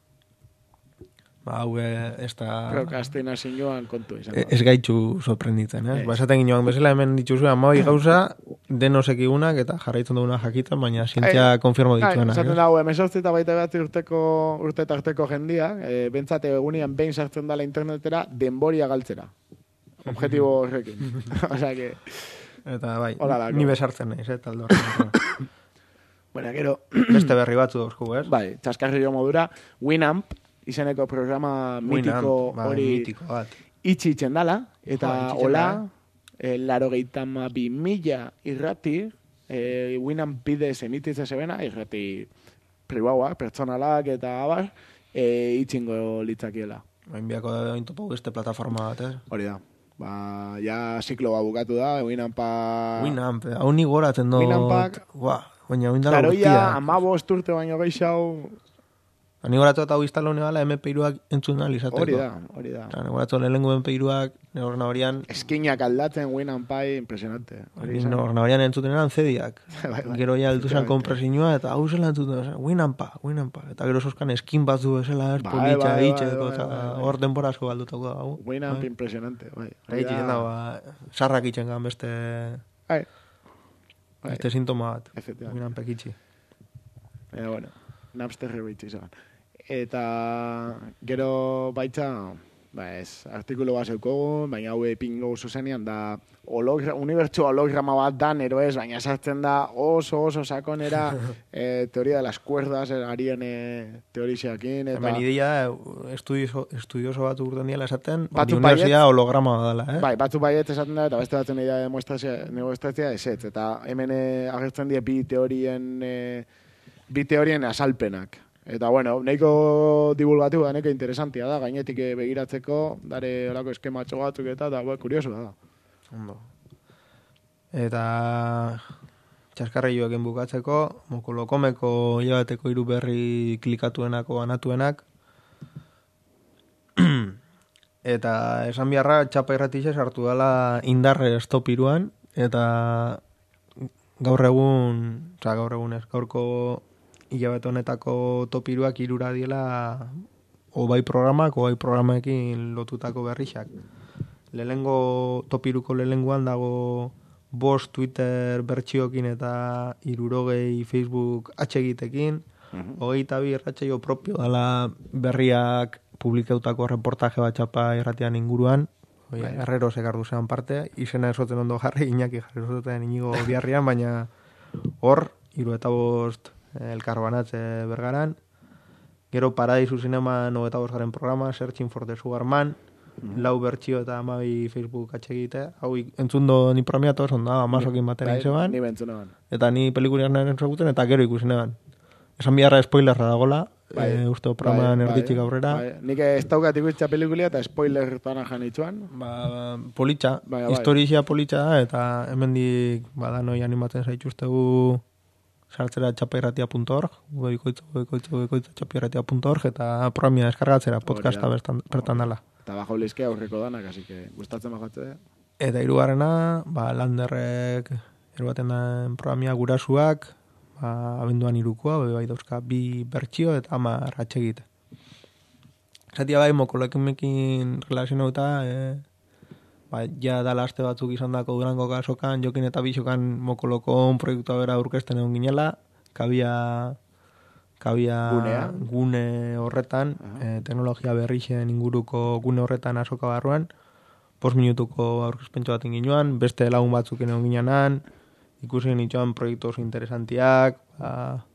Ba, hau eh, ez da... Prokrastinazioan kontu izan. Ez gaitxu sorprenditzen, eh? Ez. Ba, esaten ginoan bezala hemen dituzu amabi gauza, denosek igunak eta jarraitzen duguna jakitzen, baina zientzia konfirmo dituenak. Esaten dago, emezortzi eta baita bat urteko, urte tarteko jendia, e, bentsate egunean behin sartzen dala internetera, denboria galtzera. Objetibo horrekin. Osea que... Eta bai, Hola, lako. ni besartzen naiz, eh, talde horrekin. Bueno, gero... Beste berri batzu dauzku, ez? Bai, txaskarrillo modura, Winamp, izeneko programa mitiko Winamp, bai, hori mitiko bat. itxi itzen dala, eta Jo, itxitzen hola, da, e, laro gehietama bi mila irrati, e, Winamp bidez emititze zebena, irrati pribauak, pertsonalak eta abar, e, itxingo litzakiela. Bain biako da intopo beste plataforma bat, ez? Hori da. Ba, ja ziklo bat bukatu da, Winampa... Winamp, hau ni goratzen dut... Winampak- Ua, baina oindala Laroia, guztia. amabost urte baino gehiago, Ni goratu eta hau instalone bala eme pe iruak entzun ahal izateko. hori da, hori da. Ni goratu lehenengo eme pe iruak, nor nabarian, Eskinak aldatzen Winampai, impresionante. Hori izan. nor nabarian entzuten eran zediak. Bai, bai. Gero ja altu zen Efectivamente. kompresinua eta hau zela entzuten, Winampa, Winampa. Eta gero soskan eskin batzu bezala, ez Bai, politxa, bai, bai, itxeko, bai, eta bai, bai. hor denborazko galdutako da, hau. Winamp Bai. impresionante, bai. Eta itxen da, ba, sarrak itxen gan beste, Bai. Bai. beste sintoma bat. Efectivamente. Winampek itxi. Baina, bueno, Napsterre baitzi izan. Eta gero baitza, ba ez, artikulu bat zeukogu, baina hau epingo zuzenean da hologra, unibertsu holograma bat dan, ero ez, baina sartzen da oso oso sakonera e, teoria de las cuerdas, eh, arien e, teorixeakin, eta... Hemen ideia, estudioso, estudioso bat urten diela esaten, Batzu universia baietz- holograma dela, eh? Bai, batzu baiet esaten da, eta beste batzen idea demoestrazia esetz, eta hemen e, agertzen die bi teorien, e, bi teorien azalpenak. Eta, bueno, nahiko divulgatibo da, nahiko interesantia da, gainetik eh, begiratzeko, dare olako eskematxo batzuk eta, eta, bueno, kurioso da. Ondo. Eta txaskarreioekin bukatzeko, mokolokomeko hilabeteko hiru berri klikatuenako banatuenak. Eta esan biharra txapa irratixe sartu dela indarre stop iruan, eta gaur egun, oza, gaur egun ez, gaurko hilabete honetako top iruak irura diela obai programak, obai programaekin lotutako berrixak. Lehengo top iruko lehenguan dago bost Twitter bertxiokin eta irurogei Facebook atxegitekin, hogeita bi irratxeio propio dala berriak publikautako reportaje bat txapa irratian inguruan, Oi, Herrero sekardu zean parte, izena esoten ondo jarri, Iñaki jarri esoten inigo biharrian, baina hor, hiru eta bost elkarbanatze bergaran, gero Paradisu Zineman hogeta bostaren programa, Searching for the Sugar Man, lau bertxio eta amabi Facebook atxegite, hau entzundo ni premiatu esan da, amasokin batera izeban, Ni bentzunean. eta ni pelikulian naren seguten, eta gero ikusinean. Esan biharra spoilerra dagola, Bai, e, uste programan bai, erditxik bai, aurrera. Bai. Nik ez daukat ikustxa pelikulia eta spoiler tana janitzuan. Ba, politxa, Bai, bai. historizia politxa da, eta hemendik bada noi animatzen zaituztegu sartzera txapairratia punto org, goikoitza, goikoitza, goikoitza txapairratia punto org, eta programia deskargatzera, podcasta da. bertan, bertan dala. Eta bajo lizke aurreko danak, así que gustatzen bajatze. Eta hirugarrena, ba, Landerrek erubaten den programia gurasuak, ba, abenduan irukoa, bai, bai dauzka bi bertsio eta ama ratxegite. Zatia bai, mokolokemekin relazionauta, e, ba, ja dala aste batzuk izan dako Durango kasokan, jokin eta bisokan mokolokon proiektua bera aurkezten egon ginela, kabia, kabia Gunea. gune horretan, e, teknologia berrixen inguruko gune horretan asoka barruan, bost minutuko aurkezpentsu bat inginuan, beste lagun batzukin egon ginenan, ikusi genitxoan proiektu oso interesantiak, ba,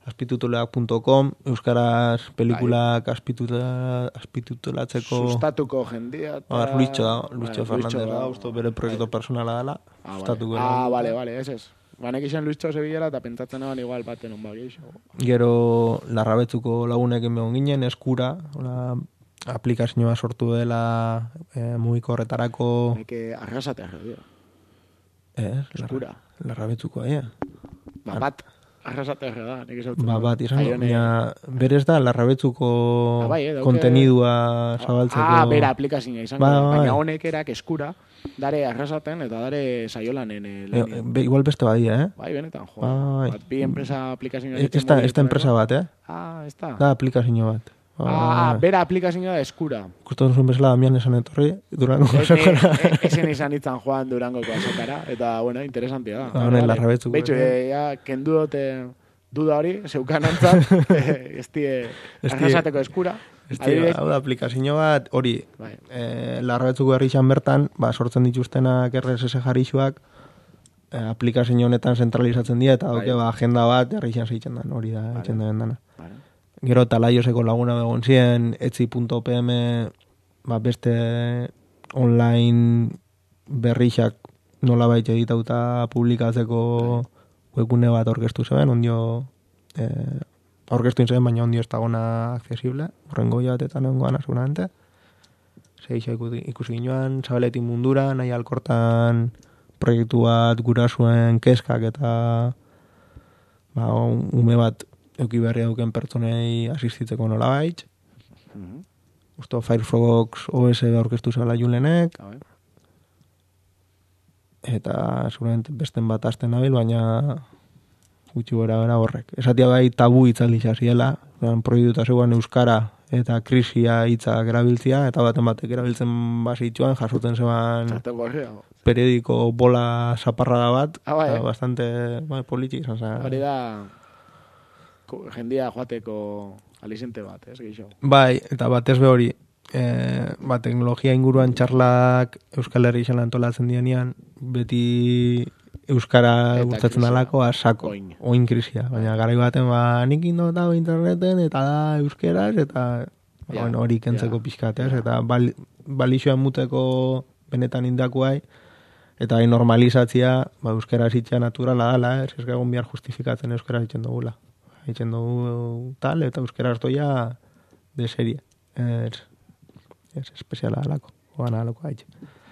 azpitituluak punto com, euskaraz pelikulak azpitula, azpititulatzeko... Sustatuko jendia... Ah, Luitxo, Luitxo Bueno, Fernandez Luitxo- da, uste bere proiektu personala dela. Ah, sustatuko vale. dela. Ah, vale, vale, ez ez. Banek izan Luitxo zebilela eta pentsatzen naban igual baten on bagi. Gero Larrabetzuko lagunekin begon ginen, eskura, hola, aplikazioa sortu dela e, mugiko horretarako... Neke arrasatea dio. Ez, Eskura. Larrabetzuko, eh? Ba, bat, arrasatea da, nik izautzen. Ba, bat, izan, baina berez da Larrabetzuko Ah, bai, eh, dauke- kontenidua zabaltzeko... Ah, bera aplikazioa izango. Ba, da. ba, Baina bai. honek erak eskura, dare arrasaten eta dare saiolanen eh, E, lanean. be, igual beste badia, eh? Bai, benetan, jo. Bai. Bat, bi enpresa aplikazioa... E, ez da, ez da enpresa bat, eh? Ah, ez da. Da aplikazio bat. Ah, bera aplikazioa da eskura. Ikusten duzun bezala Damian esan etorri, Durango Ez, azokara. eh, eh, Esen izan itzan joan Durangoko azokara, eta, bueno, interesantia da. Ba, honen Larrabetzuko, Beitxu, eh. eh, ja, kendu dute duda hori, zeukan antzat, eh, ez die Ez die- arrasateko eskura. Ez dira, hau da, aplikazio bat, hori, Bai. e, Larrabetzuko herrixan bertan, ba, sortzen dituztenak R S S jarrixuak, e, aplikazio honetan zentralizatzen dira, eta dauke, Bai. ba, agenda bat herrixan zeitzen dan, hori da, Vale. eitzen den dana. Vale. Gero Talaioseko laguna begon ziren, etzi punto p m, ba, beste online berrixak nolabait editauta publikatzeko webgune bat aurkeztu zeben, ondio e, aurkeztu zeben, baina ondio ez dagona accesible, horrengo jatetan egon gana, seguramente. Seixa ikusi ginoan, Zabaletin mundura, nahi alkortan proiektu bat gurasuen keskak eta ba, ume bat euki berria duken pertsonei asistitzeko nolabait. Mhm. Usto Firefox O S aurkeztu zela julenek, Ah, bai. eta seguramente besten bat asten nabil, baina gutxi gora bera horrek. Esatia bai tabu hitzaldi ziela, proiektuta zegoen euskara eta krisia hitzak erabiltzia, eta baten batek erabiltzen basitxuan, jasuten zeban Txartel gorria. periodiko bola zaparrada bat, Ah, bai, eta eh? bastante bai, politxik izan zen. Hori da ko- jendia joateko alizente bat, ez gehiago. Bai, eta batez be hori, e, ba, teknologia inguruan txarlak Euskal Herri izan antolatzen dienean, beti Euskara Eta gustatzen krisia. dalako, asako, Oin. oin krisia. Baina garai baten, ba, nik indo dago interneten, eta da euskeraz, eta ba, Ja, bueno, hori kentzeko ja. pixkatez, eta bal, balixoan muteko benetan indakuai, eta hain normalizatzia, ba, euskaraz itxea naturala dala, ez ez egon bihar justifikatzen euskaraz itxen dugula. Itxen dugu tal, eta euskaraz doia de serie. Ez, ez espeziala dalako, oan alako haitxe.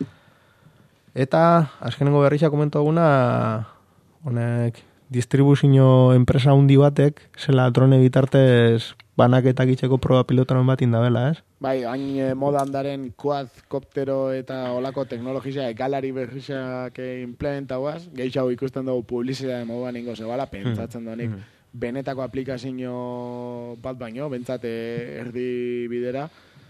Eta, azkenengo berrixa komentu aguna, honek, distribuzio enpresa handi batek, zela drone bitartez banaketak itxeko proba pilotaron bat indabela, ez? Bai, hain eh, modan daren quadcoptero eta olako teknologizia galari berrizak implementauaz, gehiago ikusten dugu publizitatea moduan ingo zebala, pentsatzen donik benetako aplikazio bat baino, bentsat eh, erdi bidera,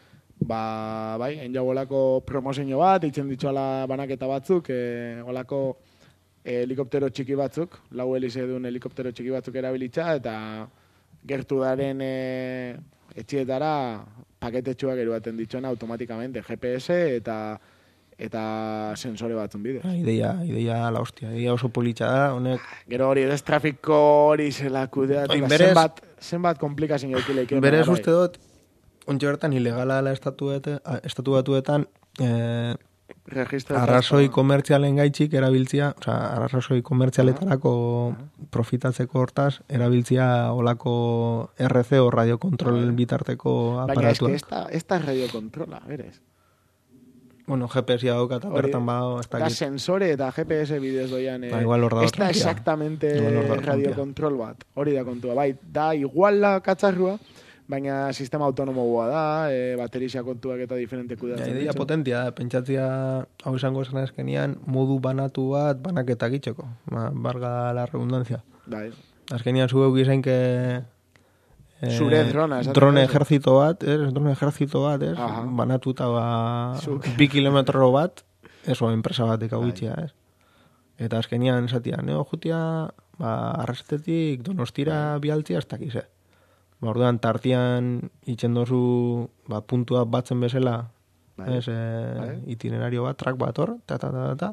ba, bai, hain jau olako promozio bat, itzen ditzuala banaketa batzuk, eh, olako eh, helikoptero txiki batzuk, lau helize duen helikoptero txiki batzuk erabilitza, eta gertu daren e, etxietara paketetxuak eruaten dituen automatikamente, G P S eta eta sensore batzun bidez. Ah, ideia, ideia la hostia, ideia oso politxa da, honek, Gero hori, ez trafiko hori zela kudeatu, Oin, berez- zenbat, zenbat komplikazio eukileik. berez uste dut, ontsi bertan ilegala dela estatu, estatu batuetan, eh, Registra arrazoi komertzialen gaitxik erabiltzia, oza, arrazoi komertzialetarako profitatzeko hortaz, erabiltzia olako R C o radiokontrol bitarteko Baina eske aparatuak. ez da, ez da radiokontrola, berez. Bueno, G P S ya dauka, eta Hori, bertan bado, ez Da dakit. sensore eta G P S bidez doian. Eh, Ba, igual hor da ez da otra, tia. exactamente Igual hor da otra, radiokontrol bat. Hori da kontua. Bai, da iguala katzarrua, baina sistema autonomoa da, e, baterixia kontuak eta diferente Ja, kudeatzen. ideia ditu. potentia da, pentsatzia hau izango esan azkenian, modu banatu bat banaketak itxeko. Ba, barga la redundancia. Bai. Azkenian zubeu gizenke... Eh, Zure drona, esaten drone duzu. ejertzito bat, ez? Drone ejertzito bat, ez? Aha. Banatuta ba, Zuk. bi kilometro bat, eso, enpresa batek hau Bai. itxia, ez? Eta azkenian esatia, neo jutia, ba, arrastetik donostira bialtzia ez dakiz, eh? Ba, orduan, tartian itxen dozu, ba, puntua batzen bezala, Bai. ez, eh, Bai. itinerario bat, track bat hor, ta, ta, ta, ta, ta,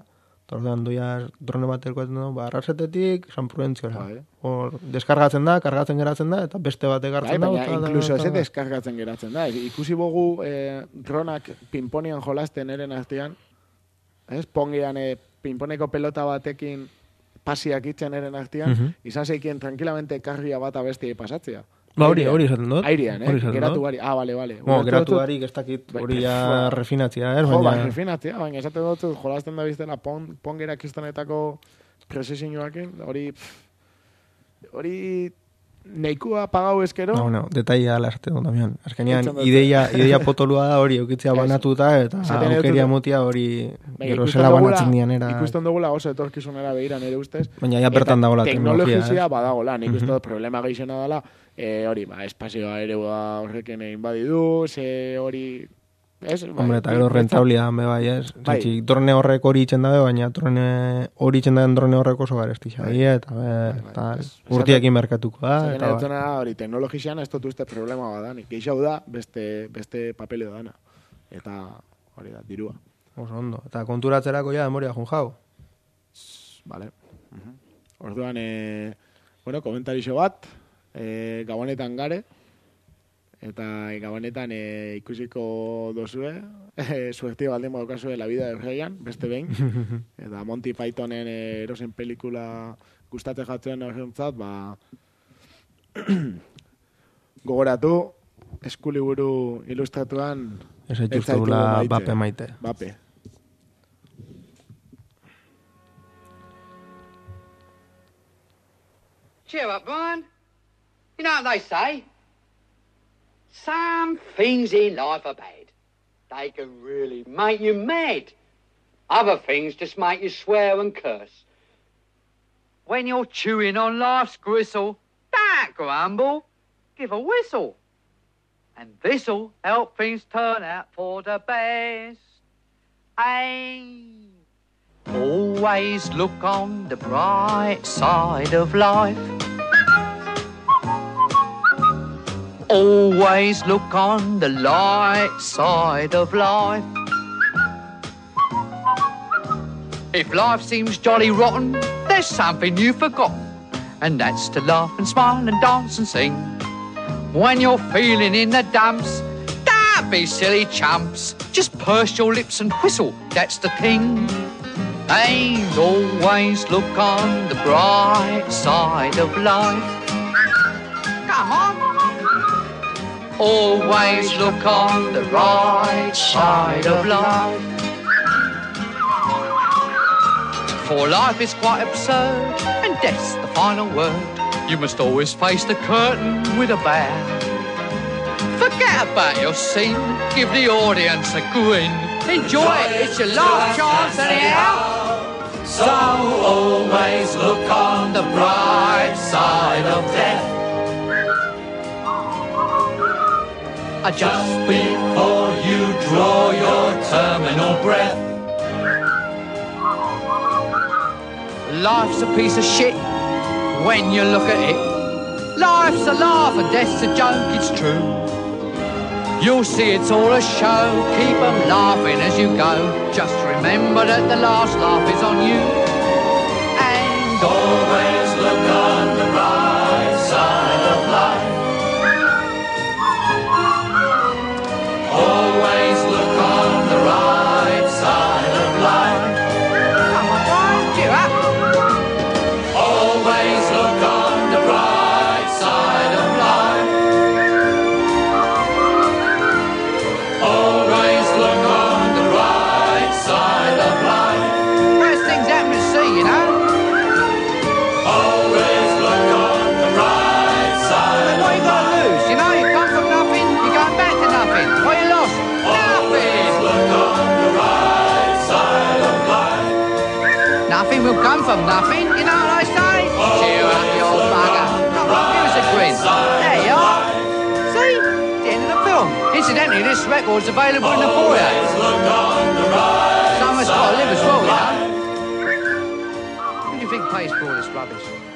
Eta orduan doia drone bat erkoatzen du, ba, Arrasatetik San Prudentziora. Bai. Hor, deskargatzen da, kargatzen geratzen da, eta beste bat Bai, egartzen da. baina eta- inkluso eta- ez deskargatzen geratzen da. Ikusi bogu eh, dronak pinponian jolasten eren artean, ez? Pongian eh, pinponeko pelota batekin pasiak itzen eren artean, Mhm. izan zeikien tranquilamente karria bat abesti pasatzea. Ba, hori, Airean. hori esaten dut. Airean, eh? Hori esaten Geratu dut. gari. Ah, bale, bale. Bueno, Ulertu geratu dut- barik ez dakit Bai, hori ja ba- refinatzia, ez? Jo, ba, Baina... refinatzea, baina esate dut, jolasten da biztela pon, pongera kistonetako presesioakin, hori, pff, hori neikua pagau eskero, No, bueno, detaila ala esaten dut, Damian. Azkenean, Esan dut. ideia, ideia potolua da hori eukitzea Ez. banatuta, eta Esaten dut- aukeria mutia hori Baina, gero ikusten zela dugula- banatzen dianera. Ikusten dugula oso etorkizunera begira nire ustez. Baina ja bertan dagoela teknologia, teknologizia ez? badagola, nik uste Mhm. dut problema gehixena dela, eh, hori, ba, espazioa ere horrekin egin badidu, ze hori... Ez, bai, Hombre, eta gero rentabilia me bai, ez? Bai. Bai. Drone horrek hori itzen dabe, baina drone hori itzen daben drone horrek oso garesti xabie, eta, be, bai, eta ez- urtiekin merkatuko da, Zaten eta edo bai. hori, teknologixian ez dut uste problema badanik. Geixau da, beste, beste papeleo dana. Eta, hori da, dirua. Oso ondo. Eta konturatzerako ja demoria jun jau. Vale. Mhm. Orduan, e, bueno, komentarixo bat, e, gabonetan gare, eta e, gabonetan e, ikusiko dozue, e, suertio baldin badokazue La vida del Ryan, beste behin, eta Monty Pythonen e, erosen pelikula gustate jatzen horrentzat, ba, gogoratu, eskuliburu ilustratuan Ez ez eituztula zaitugu bape maite. Bape. Cheer up, Brian. You know what they say? Some things in life are bad. They can really make you mad. Other things just make you swear and curse. When you're chewing on life's gristle, don't grumble, give a whistle. And this'll help things turn out for the best. Hey. Always look on the bright side of life. Always look on the light side of life. If life seems jolly rotten, there's something you've forgotten, and that's to laugh and smile and dance and sing. When you're feeling in the dumps, don't be silly chumps. Just purse your lips and whistle, that's the thing. And always look on the bright side of life. Come on. Always look on the right side of life. For life is quite absurd, and death's the final word. You must always face the curtain with a bow. Forget about your scene, give the audience a grin. Enjoy it, it's your last chance anyhow. So always look on the bright side of death. Just before you draw your terminal breath. Life's a piece of shit when you look at it. Life's a laugh and death's a joke, it's true. You'll see it's all a show, keep 'em laughing as you go. Just remember that the last laugh is on you. And always look on the right side of life. Always look on the right side of life. Come on, Brian, cheer up. Always look on the right side of life. Always look on the right side of life. First things happen to see, you know. Always look on the right side. What you got to lose? You know, you come from nothing, you're going back to nothing. What you lost? Nothing. Look on the right side of life. Nothing will come from nothing, you know what I say? Cheer up, you old bugger. Come on, give us a grin. There you are. See? It's the end of the film. Incidentally, this record's available in the foyer. Someone's got to live as well, you know. Who do you think pays for all this rubbish?